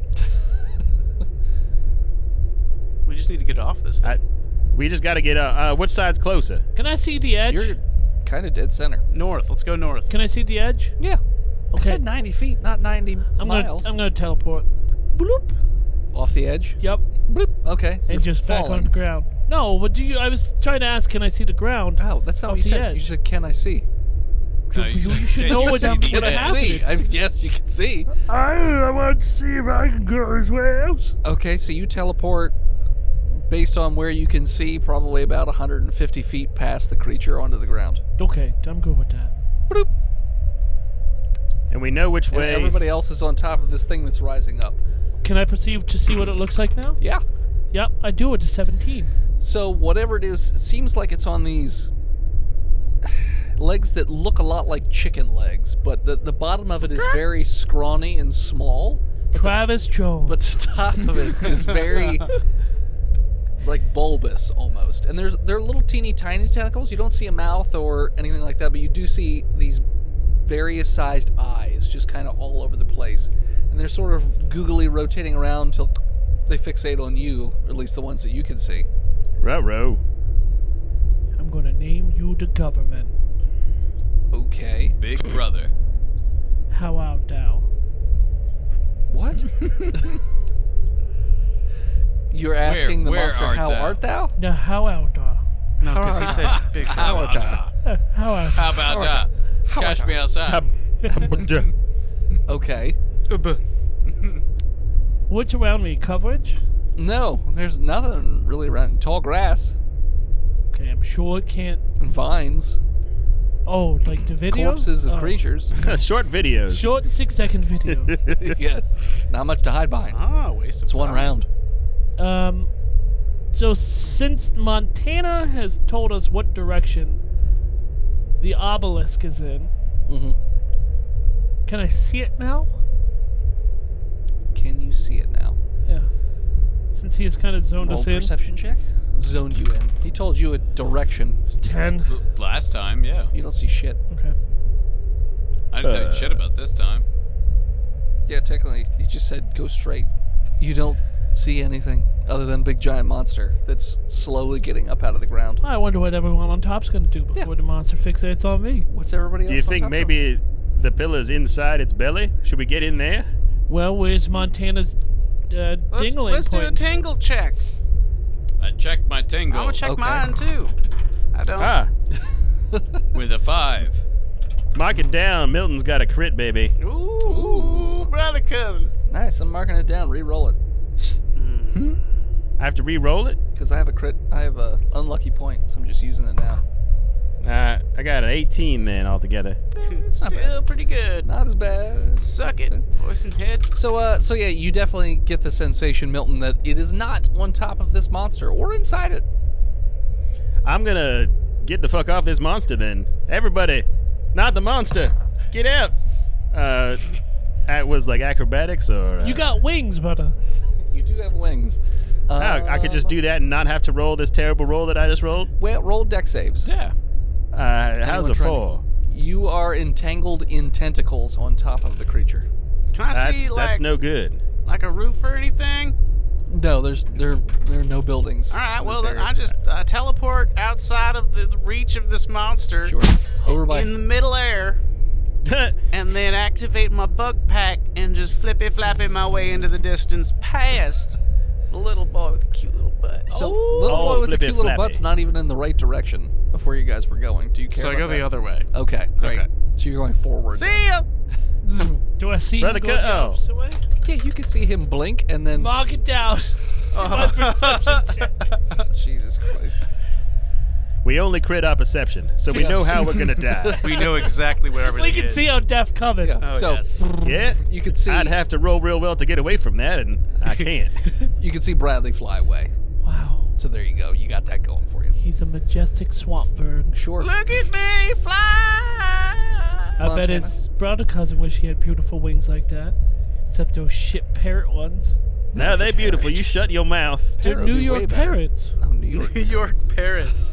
We just need to get off this thing. We just got to get which side's closer? Can I see the edge? You're kind of dead center. North. Let's go north. Can I see the edge? Yeah. I Okay. said 90 feet, not 90 I'm miles. gonna teleport. Bloop. Off the edge? Yep. Bloop. Okay. And You're just back falling. on the ground. No, but I was trying to ask, can I see the ground? Oh, that's not Off what you the said. edge. You said, can I see? No, you should yeah, know you what see I'm the Can What's I edge. happening? see? Yes, you can see. I want to see if I can go as well. Okay, so you teleport based on where you can see, probably about 150 feet past the creature onto the ground. Okay, I'm good with that. Bloop. And we know which And way. everybody else is on top of this thing that's rising up. Can I perceive to see what it looks like now? Yeah. Yep, I do it to 17. So whatever it is, it seems like it's on these legs that look a lot like chicken legs, but the bottom of it is very scrawny and small. Travis Jones. But the top of it is very like bulbous almost. And they're little teeny tiny tentacles. You don't see a mouth or anything like that, but you do see these various sized eyes just kind of all over the place. And they're sort of googly rotating around until they fixate on you, or at least the ones that you can see. Ruh-roh. I'm going to name you the government. Okay. Big brother. How out thou? What? You're asking the where monster, art how thou?" art thou? Now, how out thou? No, because he said big How art thou? How out How about that? Catch me outside. Okay. What's around me? Coverage? No, there's nothing really around. Tall grass Okay, I'm sure it can't. and vines, Oh, like the video? corpses of Oh. creatures. Short videos. Short 6-second videos. Yes. Not much to hide behind. Ah, waste of It's one time. round. So since Montana has told us what direction the obelisk is in, Mm-hmm. can I see it now? Can you see it now? Yeah. Since he has kind of zoned Roll us in. perception check. Zoned you in. He told you a direction. 10. Last time, yeah. You don't see shit. Okay. I didn't tell you shit about this time. Yeah, technically, he just said go straight. You don't see anything other than a big giant monster that's slowly getting up out of the ground. I wonder what everyone on top's going to do before Yeah. the monster fixates on me. What's everybody else Do you on think top of? maybe the pillar's inside its belly? Should we get in there? Well, where's Montana's dingling Let's do a point? tangle check. I checked my I'm tingle gonna check Okay. mine too. I don't. Ah, with a 5. mark it down. Milton's got a crit, baby. Ooh, brother cousin. Nice, I'm marking it down. Re-roll it. I have to re-roll it? Because I have a crit. I have a unlucky point, so I'm just using it now. I got an 18 then altogether. It's not Still bad. pretty good. Not as bad. Suck it, voice and head. So yeah, you definitely get the sensation, Milton, that it is not on top of this monster or inside it. I'm gonna get the fuck off this monster then. Everybody, not the monster. Get out. It was like acrobatics or... You got wings, brother. You do have wings. I could just do that and not have to roll this terrible roll that I just rolled? Well, roll deck saves. Yeah. How's Anyone a trying 4? You are entangled in tentacles on top of the creature. Can I see That's no good. like a roof or anything? No, there are no buildings. All right, in well this then area. I just teleport outside of the reach of this monster Sure. Over by. in the middle air, and then activate my bug pack and just flippy flappy my way into the distance past the little boy with the cute little butt. So little boy with the flippy cute little flappy. butt's not even in the right direction of where you guys were going. Do you care? So I about go the that? other way. Okay, great. Okay. So you're going forward. See ya! Do I see Brother him go Cut- the oh. opposite way? Yeah, you could see him blink and then. Mark it down. My perception check. Jesus Christ. We only crit our perception, so we know how we're gonna die. We know exactly where everything We can is. see our death coming. Yeah. Oh, so yes. Yeah? you could see I'd have to roll real well to get away from that, and I can't. you could see Bradley fly away. Wow. So there you go. You got that going for you. He's a majestic swamp bird. Sure. Look at me fly! I bet Montana. his brother cousin wish he had beautiful wings like that. Except those shit parrot ones. Now they're beautiful. You shut your mouth. They're Parrot would New be way York better. parrots. Oh, New York. New York parrots.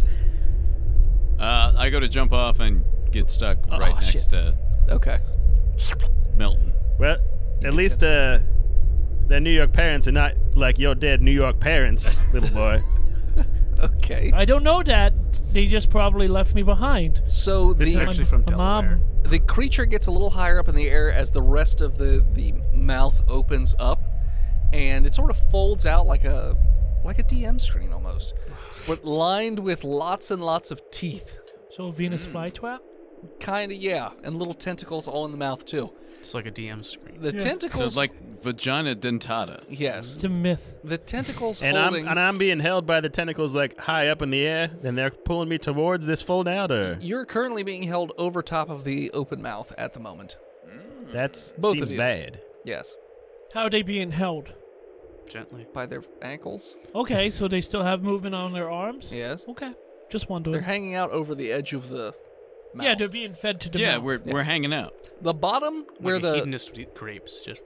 I go to jump off and get stuck right next shit. to Okay. Milton. Well, at least their New York parents are not like your dead New York parents, little boy. Okay. I don't know that. They just probably left me behind. So This is the actually from My Delaware. mom. the creature gets a little higher up in the air as the rest of the mouth opens up, and it sort of folds out like a DM screen almost, but lined with lots and lots of teeth. So Venus flytrap? Kinda, yeah, and little tentacles all in the mouth too. It's like a DM screen. The So tentacles, it's like vagina dentata. yes, It's a myth. the tentacles And holding. I'm being held by the tentacles like high up in the air, and they're pulling me towards this fold out, or You're currently being held over top of the open mouth at the moment. that's Both of seems you. bad. Yes, How are they being held? Gently. by their ankles. Okay, so they still have movement on their arms? Yes, Okay, just they're wondering. hanging out over the edge of the mouth. Yeah, they're being fed to the Yeah, mouth. we're hanging out. the bottom where Like a the hedonist would eat grapes, just.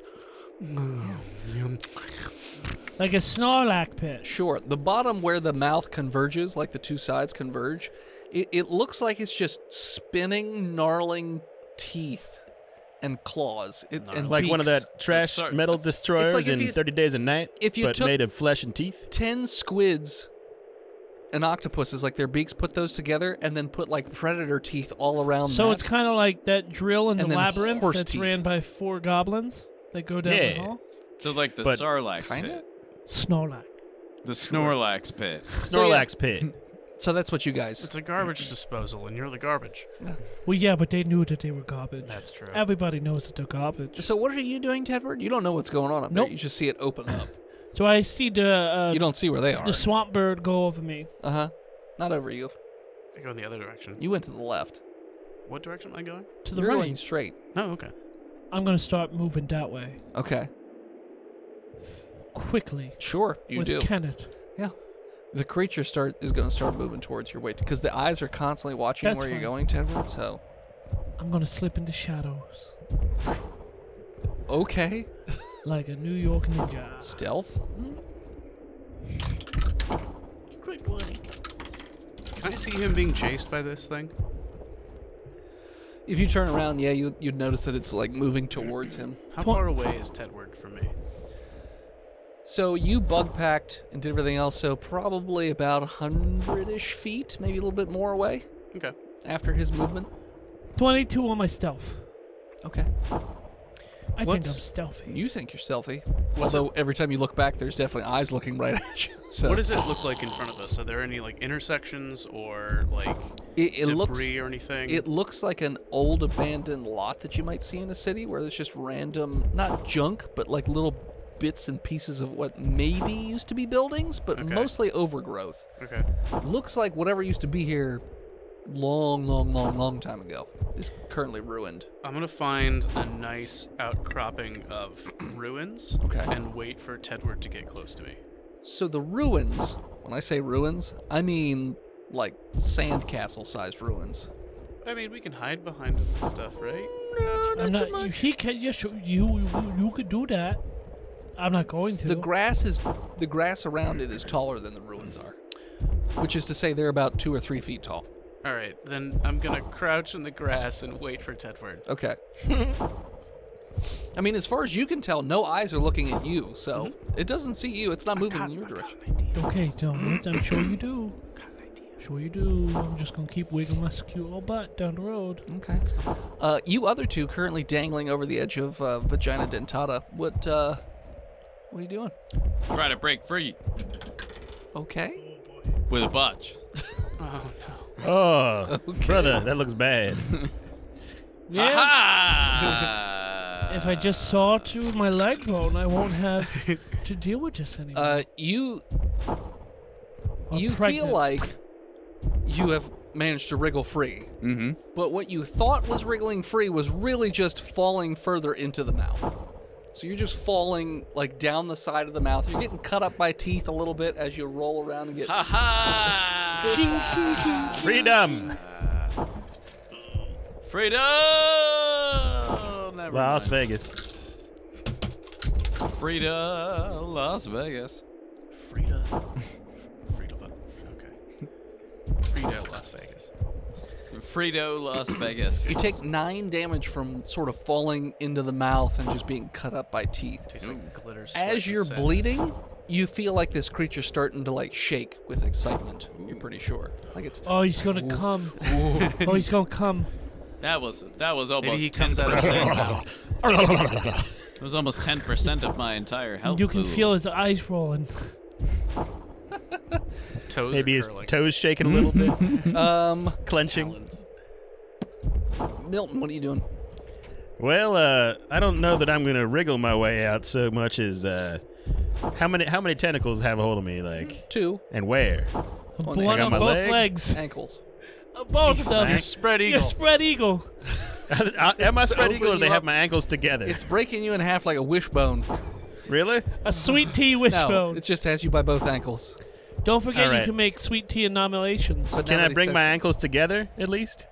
Like a Snorlax pit. Sure. The bottom where the mouth converges, like the two sides converge, it looks like it's just spinning, gnarling teeth and claws. And Like one of beaks. that trash sorry. metal destroyers like if in you- 30 Days a Night, if you but took- made of flesh and teeth. 10 squids and octopuses, like their beaks, put those together, and then put like predator teeth all around So that. it's kind of like that drill in the And then labyrinth horse that's teeth. ran by 4 goblins that go down the Yeah. hall. So like the But- Sarlacc Kinda? pit. Snorlax. The Snorlax pit. So, yeah. Snorlax pit. So that's what you guys. It's a garbage disposal, and you're the garbage. Well, yeah, but they knew that they were garbage. That's true. Everybody knows that they're garbage. So what are you doing, Tedward? You don't know what's going on up Nope. there. You just see it open up. So I see You don't see where they are. the swamp bird go over me. Uh-huh. Not over you. I go in the other direction. You went to the left. What direction am I going? To the You're right. going straight. Oh, okay. I'm going to start moving that way. Okay. Quickly. Sure, you with do. Kenneth. Yeah. The creature is going to start moving towards your way because the eyes are constantly watching That's where you're fine. going, Tedward. So, I'm going to slip into shadows. okay. Like a New York ninja. Stealth. Quick one. Can I see him being chased by this thing? If you turn around, yeah, you'd notice that it's like moving towards him. How far away is Tedward from me? So you bug packed and did everything else. So probably about 100-ish feet, maybe a little bit more away Okay. after his movement. 22 on my stealth. Okay. I think I'm What's- stealthy. You think you're stealthy. Although every time you look back, there's definitely eyes looking right at you. So What does it look like in front of us? Are there any like intersections or like it debris looks or anything? It looks like an old abandoned lot that you might see in a city where there's just random, not junk, but like little bits and pieces of what maybe used to be buildings, but Okay. mostly overgrowth. Okay. Looks like whatever used to be here long time ago is currently ruined. I'm gonna find a nice outcropping of ruins Okay. and wait for Tedward to get close to me. So the ruins, when I say ruins, I mean like sandcastle-sized ruins. I mean, we can hide behind them and stuff, right? I'm not. He can. Yes, you could do that. I'm not going to. The grass around it is taller than the ruins are, which is to say they're about 2 or 3 feet tall. All right, then I'm gonna crouch in the grass and wait for Tedward. Okay. I mean, as far as you can tell, no eyes are looking at you, so it doesn't see you. It's not moving in your direction. Okay, don't. I'm sure you do. Sure you do. I'm just gonna keep wiggling my cute little butt down the road. Okay. You other two currently dangling over the edge of Vagina Dentata. What are you doing? Try to break free Okay. with a botch. Oh no. Oh, brother, that looks bad. Yeah. Aha! If I just saw through my leg bone, I won't have to deal with this anymore. You I'm feel pregnant. like you have managed to wriggle free. Mm-hmm. But what you thought was wriggling free was really just falling further into the mouth. So you're just falling like down the side of the mouth. You're getting cut up by teeth a little bit as you roll around and get. Ha Freedom! Freedom! Never Las mind. Vegas. Frida, Las Vegas. Frida. Okay. Frida, Las Vegas. Frito, Las Vegas. You take 9 damage from sort of falling into the mouth and just being cut up by teeth. Tastes like glitter. sweat As you're descends. bleeding, you feel like this creature's starting to like shake with excitement. You're pretty sure. Like it's. Oh, he's gonna come. Oh, he's gonna come. That was almost Maybe he 10%. comes out of his mouth. It was almost 10% of my entire health. You can pool. feel his eyes rolling. His toes Maybe are his curling. toes shaking a little bit, clenching. Talons. Milton, what are you doing? Well, I don't know that I'm gonna wriggle my way out so much as how many tentacles have a hold of me, like, 2 and where? On One got on my both leg. legs. ankles. Both of them. You're spread eagle. You're spread eagle. Am I spread open eagle or do they you have up. my ankles together? It's breaking you in half like a wishbone. Really? A sweet tea No, wishbone. it just has you by both ankles. Don't forget All right. you can make sweet tea and nominations. But Can I nobody bring says my that. ankles together at least?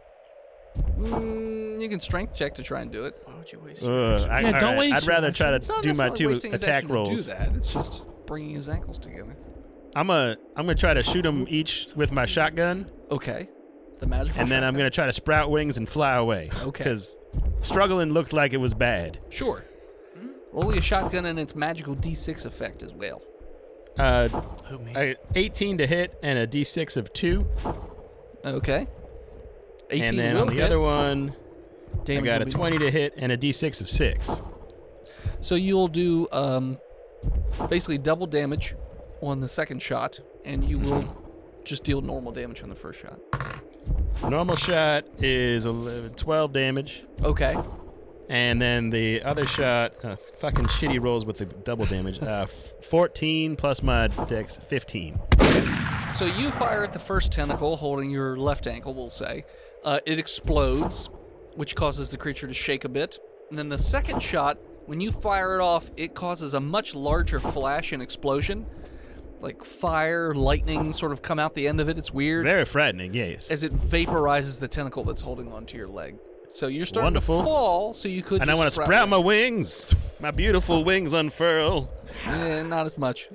You can strength check to try and do it. Why would you waste Ugh, your Yeah, all don't waste I'd your rather try It's to not do my necessarily 2 wasting his attack action to rolls. do that. It's just bringing his ankles together. I'm gonna try to shoot them each with my shotgun, Okay. The magical. and then I'm shotgun. gonna try to sprout wings and fly away. Okay. Because struggling looked like it was bad. Sure. Roll your shotgun and its magical D6 effect as well. Who, me? 18 to hit and a D6 of 2, Okay. 18 and then will on the hit. other one, I Damage got will a be- 20 to hit and a D6 of 6. So you'll do basically double damage on the second shot, and you will just deal normal damage on the first shot. Normal shot is 12 damage, Okay. and then the other shot, fucking shitty rolls with the double damage. 14 plus my dex, 15. So you fire at the first tentacle, holding your left ankle, we'll say. It explodes, which causes the creature to shake a bit. And then the second shot, when you fire it off, it causes a much larger flash and explosion. Like fire, lightning sort of come out the end of it. It's weird. Very frightening, yes. As it vaporizes the tentacle that's holding onto your leg. So you're starting Wonderful. to fall, so you could And I just want to sprout my wings. My beautiful wings unfurl. Not as much.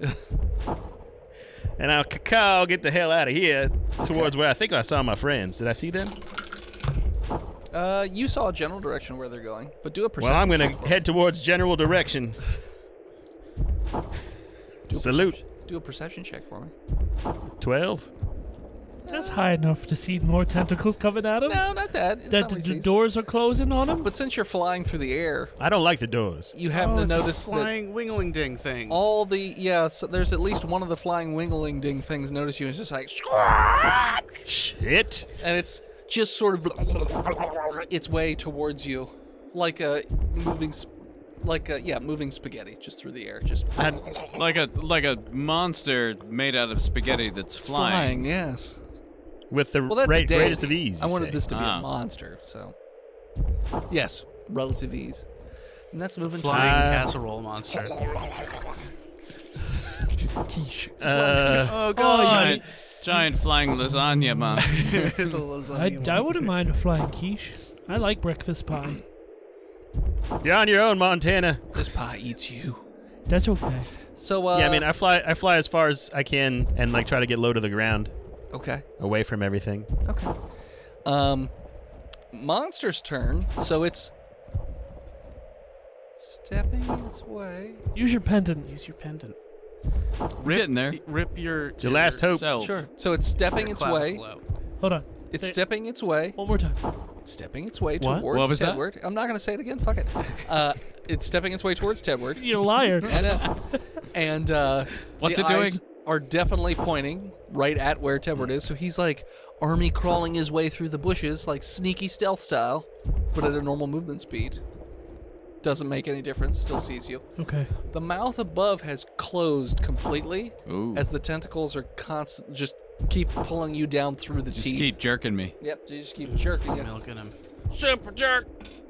And I'll cacao get the hell out of here towards where I think I saw my friends. Did I see them? You saw a general direction where they're going, but do a perception Well, I'm going check to for me. head towards general direction. Do a Salute. perception- Do a perception check for me. 12. That's high enough to see more tentacles coming at him. No, not that. It's That not what he the sees. doors are closing on him. But since you're flying through the air, I don't like the doors. you happen to it's a notice that flying wingling ding things. all the so there's at least one of the flying wingling ding things notice you. It's just like, Shit. and it's just sort of its way towards you, like a moving, moving spaghetti just through the air, just like a monster made out of spaghetti that's flying. Yes. With the Well, that's a deity. greatest of ease. I you wanted say. this to be a Ah. monster, so yes, relative ease, and that's moving Flying towards casserole monster. Quiche. It's Uh, Oh Oh, god. you, Giant flying lasagna monster. I wouldn't mind a flying quiche. I like breakfast pie. You're on your own, Montana. This pie eats you. That's okay. So, Yeah, I mean, I fly as far as I can and like try to get low to the ground, okay. away from everything. Okay. Monster's turn. So it's stepping its way. Use your pendant. Use your pendant. We're getting there. Rip your. It's your last hope. Self. Sure. So it's stepping its way. Hold on. It's Say it stepping its way. one more time. It's stepping its way What? towards What was that? Tedward. I'm not going to say it again. Fuck it. It's stepping its way towards Tedward. You're a liar. I know. And What's the it doing? eyes are definitely pointing right at where Tedward is. So he's like army crawling his way through the bushes, like sneaky stealth style, but at a normal movement speed. Doesn't make any difference. Still sees you. Okay. The mouth above has closed completely Ooh. as the tentacles are constant. Just keep pulling you down through the Just teeth. keep jerking me. Yep. You just keep jerking it. Milking him. Super jerk.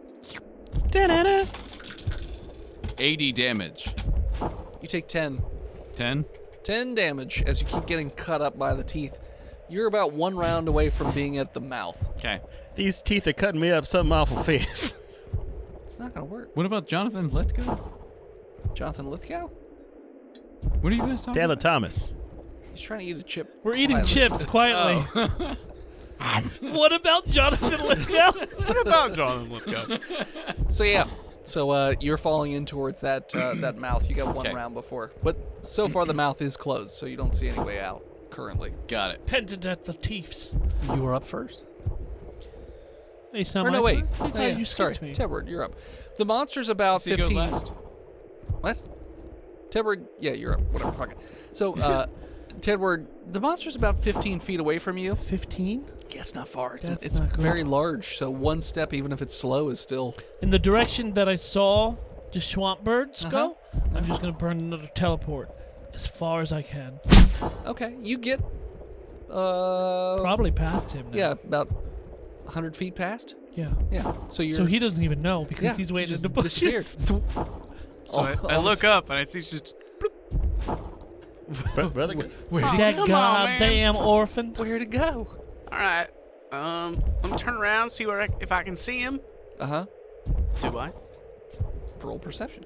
80 damage. You take 10. 10? 10 damage as you keep getting cut up by the teeth. You're about one round away from being at the mouth. Okay. These teeth are cutting me up something awful fierce. It's not gonna work. What about Jonathan Lithgow? Jonathan Lithgow? What are you guys talking Taylor about? Thomas. He's trying to eat a chip. We're eating quietly. chips quietly. What about Jonathan Lithgow? What about Jonathan Lithgow? So yeah. So you're falling in towards that that mouth. You got one Okay. round before, but so far the mouth is closed, so you don't see any way out currently. Got it. Pendant at the teeths. You are up first. It's not Or my no, wait. turn? I Oh, thought yeah, you sorry, skipped me. Tedward, you're up. The monster's about Does he go 15. last? What? Tedward, yeah, you're up. Whatever, fuck it. So, Tedward, the monster's about 15 feet away from you. 15? Yeah, it's not far. It's, That's it's not good. very large, so one step, even if it's slow, is still... In the direction that I saw the swamp birds go, Uh-huh. I'm just going to burn another teleport as far as I can. Okay, you get... Probably past him now. Yeah, about 100 feet past. Yeah. Yeah, so you're... So he doesn't even know because yeah, he's waiting just in the bushes. disappeared. So I look up and I see just. Brother, good. Where'd he That Come on, man. goddamn orphan. Where'd it go? All right. Let me turn around, see where if I can see him. Uh-huh. Do I? Roll perception.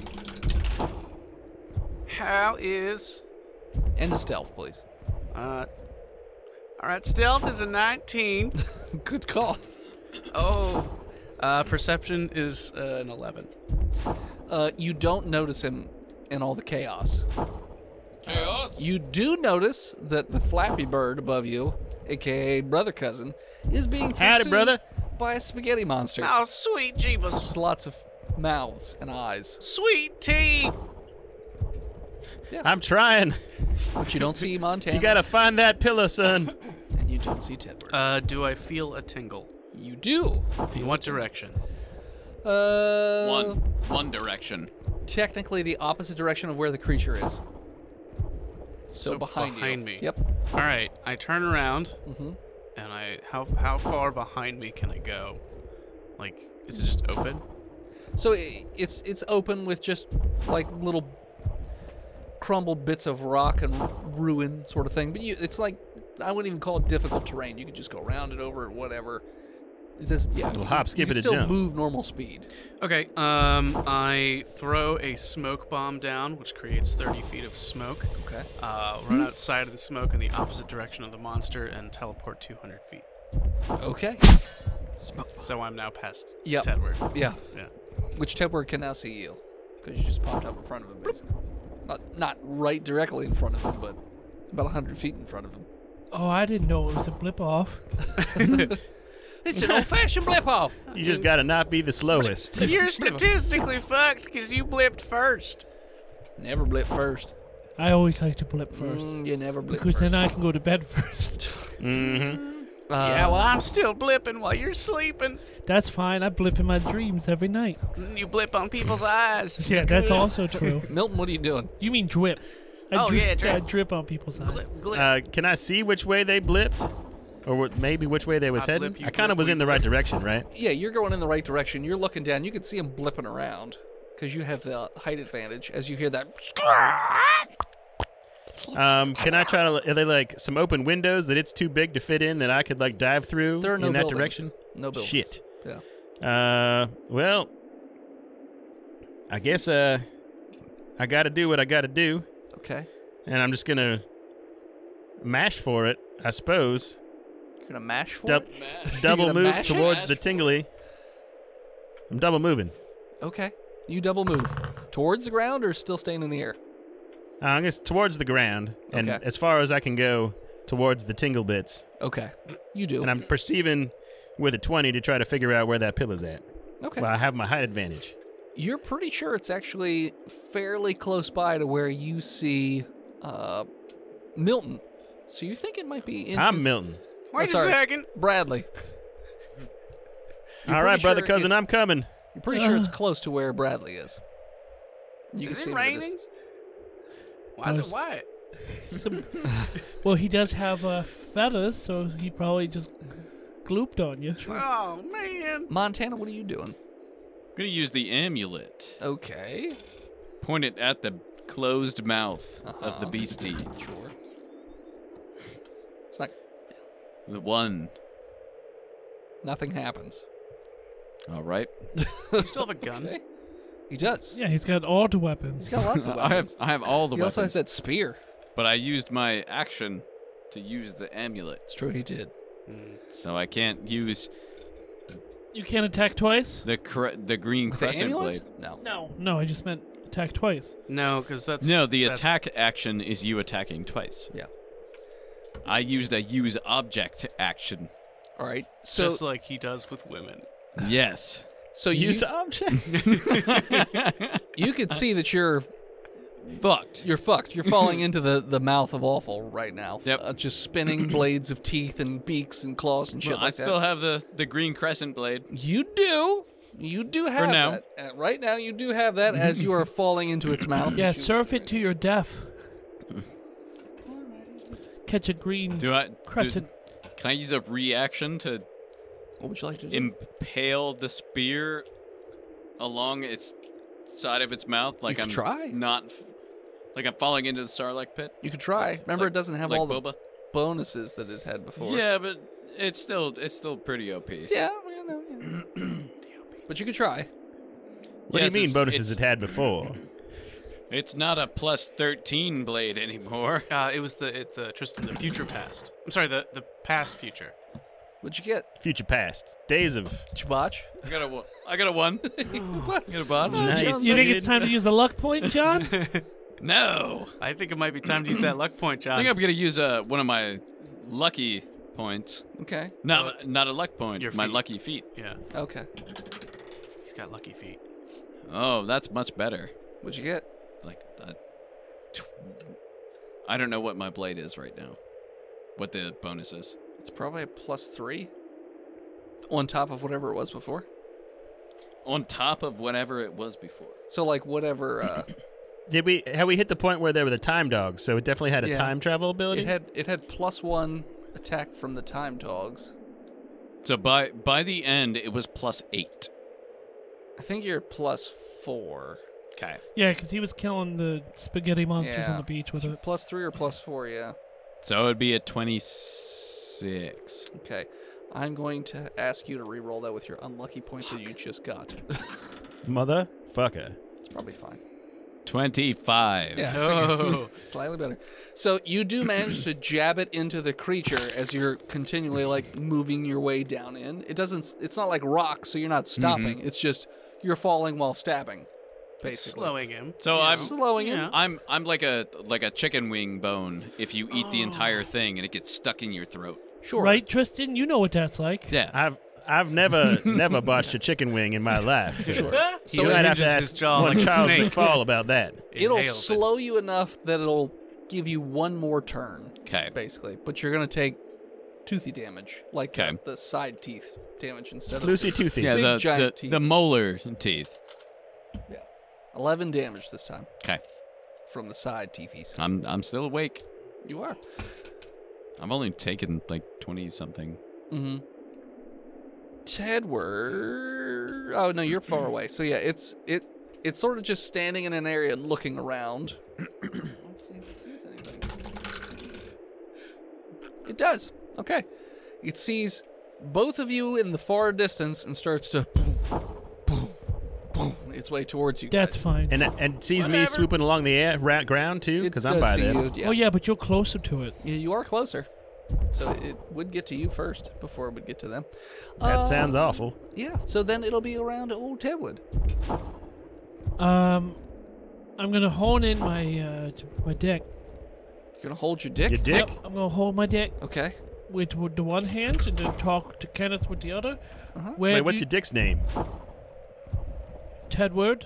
How is? And a stealth, please. All right. Stealth is a 19. Good call. Oh. Perception is an 11. You don't notice him in all the chaos. Chaos? You do notice that the Flappy Bird above you, aka Brother Cousin, is being Howdy, pursued brother. by a spaghetti monster Oh, sweet Jeebus. with lots of mouths and eyes. Sweet tea. I'm trying. But you don't see Montana. You gotta find that pillow, son. And you don't see Tedward. Do I feel a tingle? You do. In what direction? One direction. Technically the opposite direction of where the creature is. So behind you. behind me. Yep. All right. I turn around. Mhm. And how far behind me can I go? Like, is it just open? So it's open with just like little crumbled bits of rock and ruin sort of thing. But it's like, I wouldn't even call it difficult terrain. You could just go around it over or whatever. It does, yeah. Little hop, skip, you and a can still jump. move normal speed. Okay. I throw a smoke bomb down, which creates 30 feet of smoke. Okay. Run outside of the smoke in the opposite direction of the monster and teleport 200 feet. Okay. So I'm now past Yep. Tedward. Yeah. Yeah. Which Tedward can now see you because you just popped up in front of him, basically. Not right directly in front of him, but about 100 feet in front of him. Oh, I didn't know it was a blip off. It's an old-fashioned blip off. You just gotta not be the slowest. You're statistically fucked because you blipped first. Never blip first. I always like to blip first. You never blip Because first. then I can go to bed first. Mm-hmm. Yeah, well, I'm still blipping while you're sleeping. That's fine. I blip in my dreams every night. You blip on people's eyes. Yeah, that's also true. Milton, what are you doing? You mean drip. I Oh, yeah, drip. I drip on people's eyes. Glip, glip. Can I see which way they blipped? Or maybe which way they was I heading? blip, you I kind of blip, was we in the right direction, right? Yeah, you're going in the right direction. You're looking down. You can see him blipping around because you have the height advantage as you hear that. Can I try to? Are they like some open windows that it's too big to fit in that I could like dive through There are no in that buildings. direction? No buildings. Shit. Yeah. Well, I guess I got to do what I got to do, Okay. and I'm just gonna mash for it, I suppose. You're gonna mash for Dub- it. Double You're gonna move mash it? towards the tingly. I'm double moving. Okay. You double move towards the ground or still staying in the air. I guess towards the ground, and Okay. as far as I can go towards the tingle bits. Okay. You do. And I'm perceiving with a 20 to try to figure out where that pill is at. Okay. Well, I have my height advantage. You're pretty sure it's actually fairly close by to where you see Milton. So you think it might be in I'm his- Milton. Oh, Wait a sorry. second. Bradley. You're All right, pretty brother, sure cousin, it's- I'm coming. You're pretty sure it's close to where Bradley is. You Is can it see him in the raining? distance. Why is it white? Well, he does have feathers, so he probably just glooped on you. Oh, man. Montana, what are you doing? I'm gonna use the amulet. Okay. Point it at the closed mouth of the beastie. Sure. It's not. The one. Nothing happens. All right. You still have a gun? Okay. He does. Yeah, he's got auto weapons. He's got lots of I weapons. have all the He also has weapons, that spear. but I used my action to use the amulet, It's true, he did. so I can't use You can't attack twice? the green With the crescent amulet? blade. No. No, I just meant attack twice. No, because that's No, the that's- attack action is you attacking twice. Yeah. I used a use object action. All right. So just like he does with women. Yes. so Use object. you could see that you're Fucked. You're fucked. You're falling into the mouth of awful right now. Yep. Just spinning blades of teeth and beaks and claws and shit Well, like I still that. have the green crescent blade. You do. You do have now. that. Right now, you do have that as you are falling into its mouth. Yeah, You- surf it to your death. Catch a green crescent. Can I use a reaction to What would you like to do? impale the spear along its side of its mouth? Like could I'm try. not, like I'm falling into the Sarlacc pit. You could try. Remember, Like- it doesn't have like all the Boba? bonuses that it had before. Yeah, but it's still pretty OP. Yeah. But you could try. What Yes, do you mean it's- bonuses it's- it had before? It's not a plus 13 blade anymore. It was the Tristan, the future past. I'm sorry, the past future. What'd you get? Future past. Days of... Did you botch? I got a one. I got a botch. Nice. You think it's time to use a luck point, John? No. I think it might be time to use that luck point, John. I think I'm gonna use one of my lucky points. Okay. Not a luck point. Your My feet. lucky feet. Yeah, Okay. he's got lucky feet. Oh, that's much better. What'd you get? Like I don't know what my blade is right now. What the bonus is. It's probably a +3 on top of whatever it was before. On top of whatever it was before. So like whatever Have we hit the point where there were the time dogs, so it definitely had a Yeah. time travel ability? it had +1 attack from the time dogs. So by the end, it was +8. I think you're +4. Okay. Yeah, because he was killing the spaghetti monsters Yeah. on the beach with it. +3 or +4, yeah. So it would be a 26. Okay. I'm going to ask you to re-roll that with your unlucky point that you just got. Motherfucker. It's probably fine. 25. Yeah. Oh, Slightly better. So you do manage to jab it into the creature as you're continually like moving your way down in. It's not like rock, so you're not stopping. It's just you're falling while stabbing, basically. Slowing him. So I'm Slowing him. Yeah. I'm like a chicken wing bone if you eat the entire thing and it gets stuck in your throat. Sure. Right, Tristan? You know what that's like. Yeah. I've never botched a chicken wing in my life. So Sure. So So I'd have hinges to his ask jaw one like a Charles snake. McFall about that. It'll Inhales it. slow you enough that it'll give you one more turn, Okay. basically. But you're going to take toothy damage, like Okay. the side teeth damage instead of Lucy Toothy. Yeah, Big giant teeth. the molar teeth. 11 damage this time Okay. from the side teethies. I'm still awake. You are. I've only taken like 20 something. Mm-hmm. Tedward. Oh no, you're far away. So yeah, it's sort of just standing in an area and looking around. Let's see if it sees anything. It does. Okay. It sees both of you in the far distance and starts to boom, boom, boom, its way towards you. That's guys. fine. And sees me Whatever. swooping along the ground too, It because does I'm by see there. you. Yeah. Oh, yeah, but you're closer to it. Yeah, you are closer. So it would get to you first before it would get to them. That sounds awful. Yeah, so then it'll be around old Tedwood. I'm going to hone in my dick. You're going to hold your dick? Your dick? Yep, I'm going to hold my dick Okay. with the one hand and then talk to Kenneth with the other. Uh-huh. Where Wait, what's your dick's name? Tedward?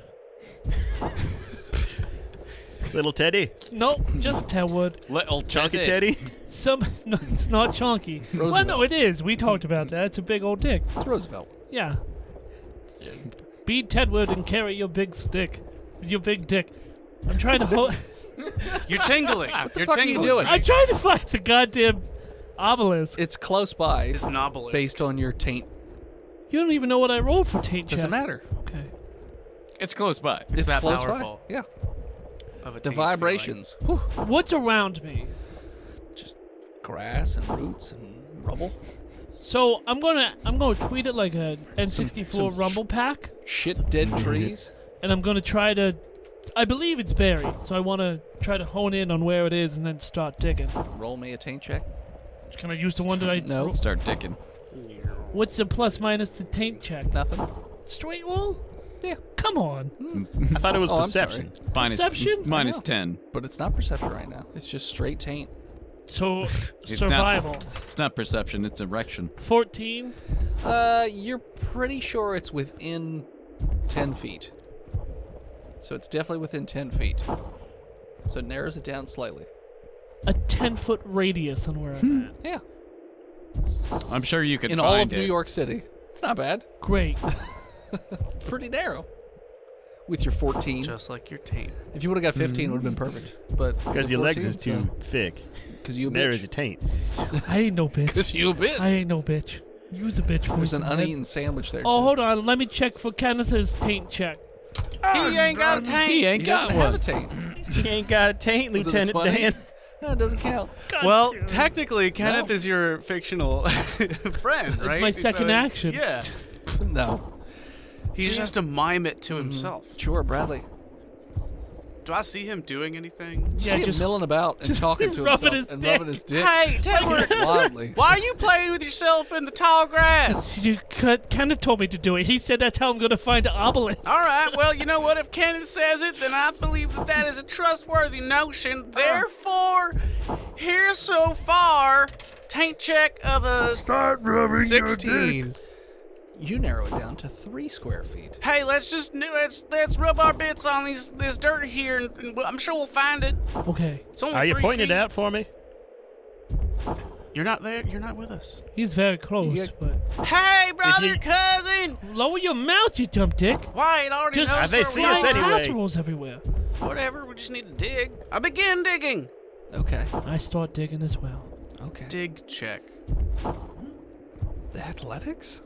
Little Teddy? No, just Tedward. Little Chunky Teddy? No, it's not chunky. Well, no, Roosevelt. it is. We talked about that. It's a big old dick. It's Roosevelt. Yeah. Be Tedward and carry your big stick. Your big dick. I'm trying to hold. You're tingling. What the You're fuck are you tingling. doing? I'm trying to find the goddamn obelisk. It's close by It's an obelisk. based on your taint. You don't even know what I rolled for taint check. Doesn't matter. Okay. It's close by. It's that close powerful. by. Yeah. Of a The taint vibrations. Whew. What's around me? Just grass and roots and rubble. So I'm gonna treat it like a N64 some rumble pack, Shit dead trees. and I'm gonna try to. I believe it's buried, so I want to try to hone in on where it is and then start digging. Roll me a taint check. Can I use the one that I? No. Start dicking. What's the plus minus the taint check? Nothing. Straight roll? Yeah. Come on. I thought it was Oh, I'm perception. Minus, Perception? minus I know. 10. But it's not perception right now. It's just straight taint. So It's survival. It's not perception, it's erection. 14. You're pretty sure it's within 10 feet. So it's definitely within 10 feet. So it narrows it down slightly. A 10-foot radius on where I'm at. Yeah. I'm sure you could In find all of it. New York City. It's not bad. Great. It's pretty narrow. With your 14. Just like your taint. If you would have got 15, it would have been perfect. But Because your legs is too thick. Because you a There is bitch. your taint. I ain't no bitch. Because you a bitch. I ain't no bitch. You's a bitch. There's for an some uneaten heads. sandwich there, Oh, too. hold on. Let me check for Kenneth's taint check. He ain't got a taint. He ain't He got doesn't have one. a taint. He ain't got a taint, Was it a Lieutenant 20? Dan. No, it doesn't count. God Well, damn it. technically, Kenneth is your fictional friend, right? my second So, action. Yeah. No. He just has to mime it to himself. Sure, Bradley. Do I see him doing anything? Yeah, See him just milling about and talking to rubbing himself his and dick. rubbing his dick Hey, Tedward, wildly. why are you playing with yourself in the tall grass? Kenneth told me to do it. He said that's how I'm going to find the obelisk. All right, well, you know what? If Kenneth says it, then I believe that that is a trustworthy notion. Therefore, here so far, taint check of a 16. You narrow it down to 3 square feet. Hey, let's rub our bits on this dirt here, and I'm sure we'll find it. Okay. It's only Are you 3 pointing feet. it out for me? You're not there. You're not with us. He's very close, Yeah. but... Hey, brother, you- cousin. Lower your mouth, you dumb dick. Why? It already Just knows they where see we us are. anyway. casseroles everywhere. Whatever. We just need to dig. I begin digging. Okay. I start digging as well. Okay. Dig check. The athletics?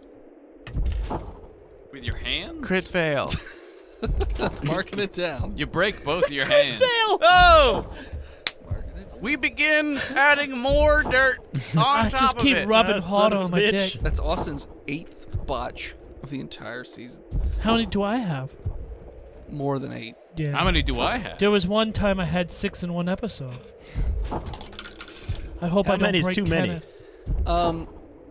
With your hand? Crit fail. Marking it down. You break both of your hands. Fail! Oh! Marking it down. We begin adding more dirt on I top just of keep it. rubbing son hard of a on my bitch. dick. That's Austin's 8th botch of the entire season. How many do I have? More than 8. Yeah. How many do I have? There was one time I had 6 in one episode. I hope How I don't many is break too many? Kenneth.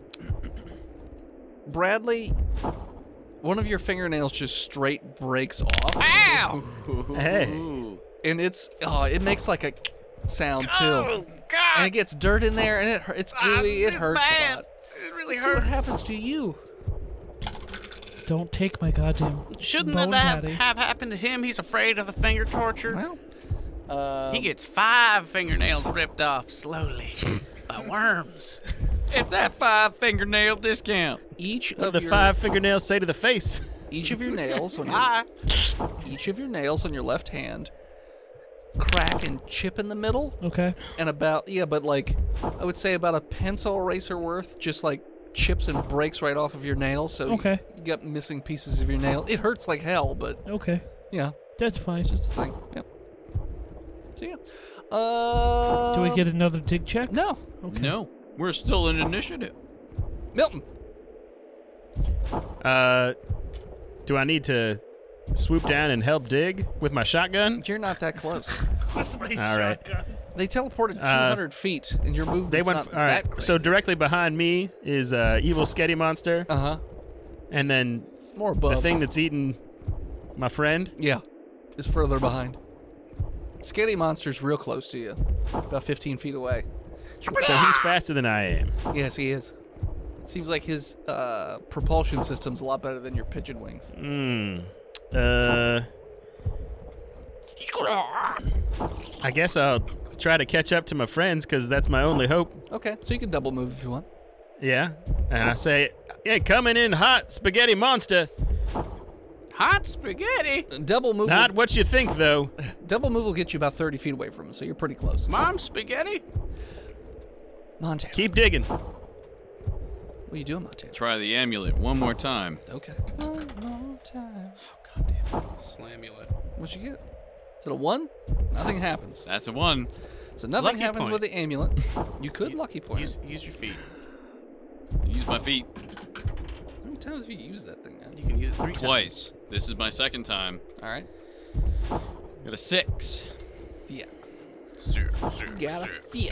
Bradley, one of your fingernails just straight breaks off. Ow! Hey. And it makes like a sound too. Oh, God. And it gets dirt in there and it's gooey. It It's hurts bad. a lot. It really So what hurts. happens to you? Don't take my goddamn Shouldn't bone that patty. have happened to him? He's afraid of the finger torture. Well, He gets 5 fingernails ripped off slowly by worms. It's that 5 fingernail discount. each What of do the your 5 fingernails say to the face? each of your nails on your Bye. each of your nails on your left hand crack and chip in the middle, Okay. and about but like I would say about a pencil eraser worth just like chips and breaks right off of your nail. So Okay. you got missing pieces of your nail. It hurts like hell, but Okay. yeah, That's fine. it's just a thing. Yep. So yeah. Do we get another dig check? No? Okay. No. We're still in initiative. Milton. Do I need to swoop down and help dig with my shotgun? You're not that close. All right. They teleported 200 feet, and your movement's They went. not All right. that crazy. So directly behind me is evil Sketty monster, Uh-huh. and then More above. the thing that's eating my friend. Yeah. Is further behind. Sketty Monster's real close to you. About 15 feet away. So he's faster than I am. Yes, he is. It seems like his propulsion system's a lot better than your pigeon wings. I guess I'll try to catch up to my friends because that's my only hope. Okay, so you can double move if you want. Yeah. And I say, hey, coming in hot, spaghetti monster. Hot spaghetti? Double move. Not what you think, though. Double move will get you about 30 feet away from him, so you're pretty close. Mom spaghetti? Montana. Keep digging. What are you doing, Montana? Try the amulet one more time. Okay. One more time. Slamulet. What'd you get? Is it a 1? Nothing happens. That's a 1. So nothing Lucky happens point. with the amulet. You could lucky point. Use your feet. Use my feet How many times have you used that thing, man? You can use it 3 times. twice. This is my second time. All right. Got a 6. Fix. Sir, Got a fix.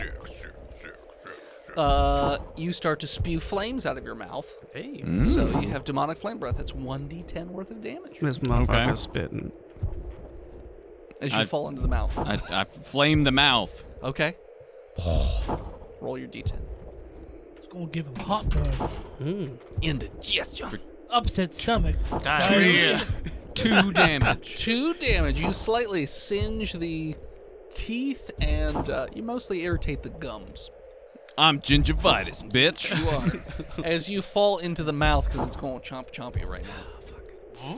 sir. You start to spew flames out of your mouth. Hey. So you have demonic flame breath. That's 1d10 worth of damage This motherfucker's Okay. spitting. as you I- fall into the mouth. I flame the mouth. Okay. Roll your d10. We'll give him hot dog. Indigestion. Upset stomach. Diarrhea. 2 damage. 2 damage. You slightly singe the teeth and you mostly irritate the gums. I'm gingivitis, bitch. You are. As you fall into the mouth because it's going chomp you right now.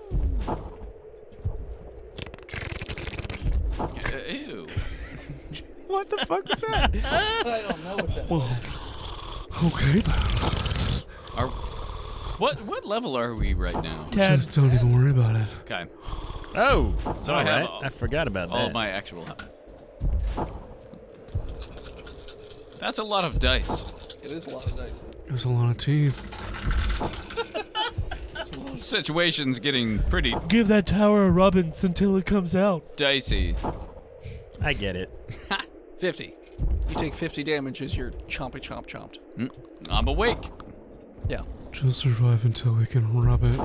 Ew. What the fuck was that? I don't know what that Okay, What level are we right now? Tad, just don't even worry about it. Okay. Oh, So all I have right. I forgot about all that. of my actual. That's a lot of dice. It is a lot of dice. There's a lot of teeth. Situation's getting pretty give that tower a rubbins until it comes out. dicey. I get it. 50. You take 50 damage as you're chomped. I'm awake. Yeah. Just survive until we can rub it.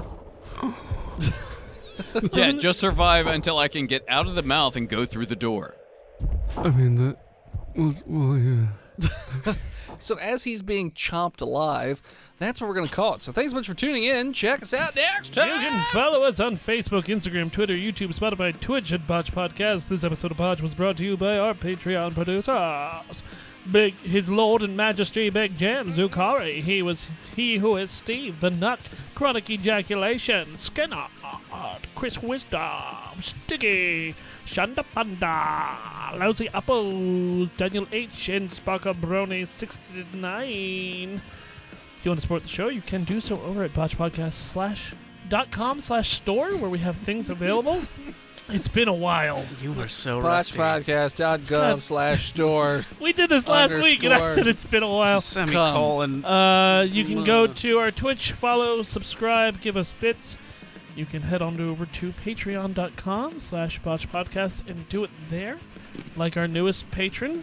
Yeah, just survive until I can get out of the mouth and go through the door. I mean, that. Well, yeah. So as he's being chomped alive, that's what we're going to call it. So thanks so much for tuning in. Check us out next You time. can follow us on Facebook, Instagram, Twitter, YouTube, Spotify, Twitch at Botch Podcast. This episode of Botch was brought to you by our Patreon producers. His Lord and Majesty Big Jam Zucari. He who is Steve the Nut, Chronic Ejaculation, Skinner, Chris Wisdom, Sticky, Shanda Panda, Lousy Apples, Daniel H, and Sparkle Brony 69. If you want to support the show, you can do so over at botchpodcast.com/store, where we have things available. It's been a while. You were so rusty. Botchpodcast.gov/store. We did this last week, and I Underscore. said it's been a while. Semicolon. You can go to our Twitch, follow, subscribe, give us bits. You can head on over to patreon.com/botchpodcast and do it there, like our newest patron.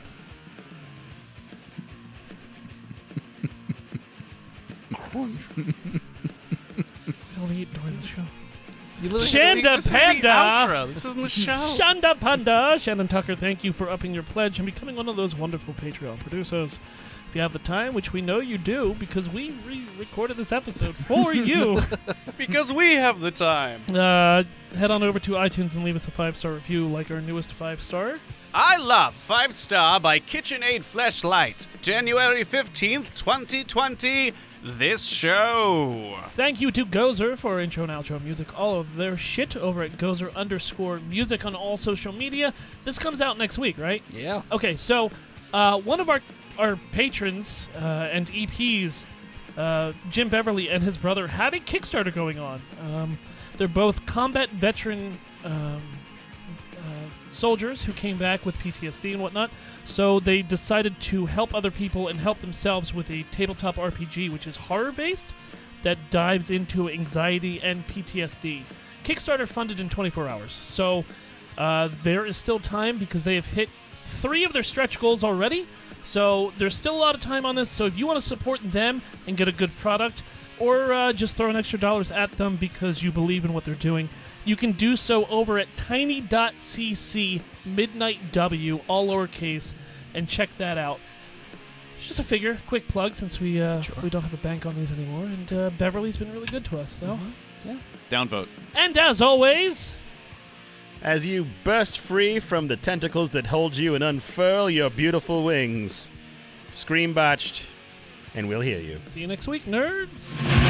We don't eat during the show. You literally Shanda This is the Panda! outro. This isn't the show. Shanda Panda! Shannon Tucker, thank you for upping your pledge and becoming one of those wonderful Patreon producers. If you have the time, which we know you do, because we re-recorded this episode for you, Because we have the time. head on over to iTunes and leave us a 5-star review, like our newest 5-star. I Love 5 Star by KitchenAid Fleshlight. January 15th, 2020. This show. Thank you to Gozer for our intro and outro music. All of their shit over at Gozer_music on all social media. This comes out next week, right? Yeah. Okay, so one of our patrons and EPs, Jim Beverly and his brother, had a Kickstarter going on. They're both combat veteran soldiers who came back with PTSD and whatnot. So they decided to help other people and help themselves with a tabletop RPG, which is horror-based, that dives into anxiety and PTSD. Kickstarter funded in 24 hours. So there is still time because they have hit 3 of their stretch goals already. So there's still a lot of time on this. So if you want to support them and get a good product, or just throw an extra dollars at them because you believe in what they're doing, you can do so over at tiny.cc Midnight W, all lowercase, and check that out. It's just a figure, quick plug, since we don't have a bank on these anymore, and Beverly's been really good to us. So Yeah. Downvote. And as always, As you burst free from the tentacles that hold you and unfurl your beautiful wings, scream botched, and we'll hear you. see you next week, nerds.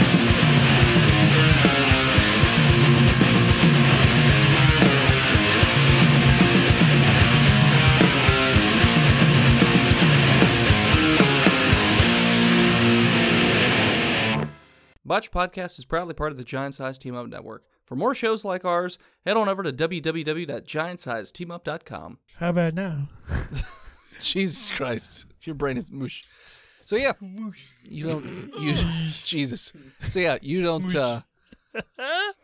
Botch Podcast is proudly part of the Giant Size Team Up Network. For more shows like ours, head on over to www.giantsizeteamup.com. How about now? Jesus Christ. Your brain is mush. So yeah, you don't, Jesus. So yeah, you don't,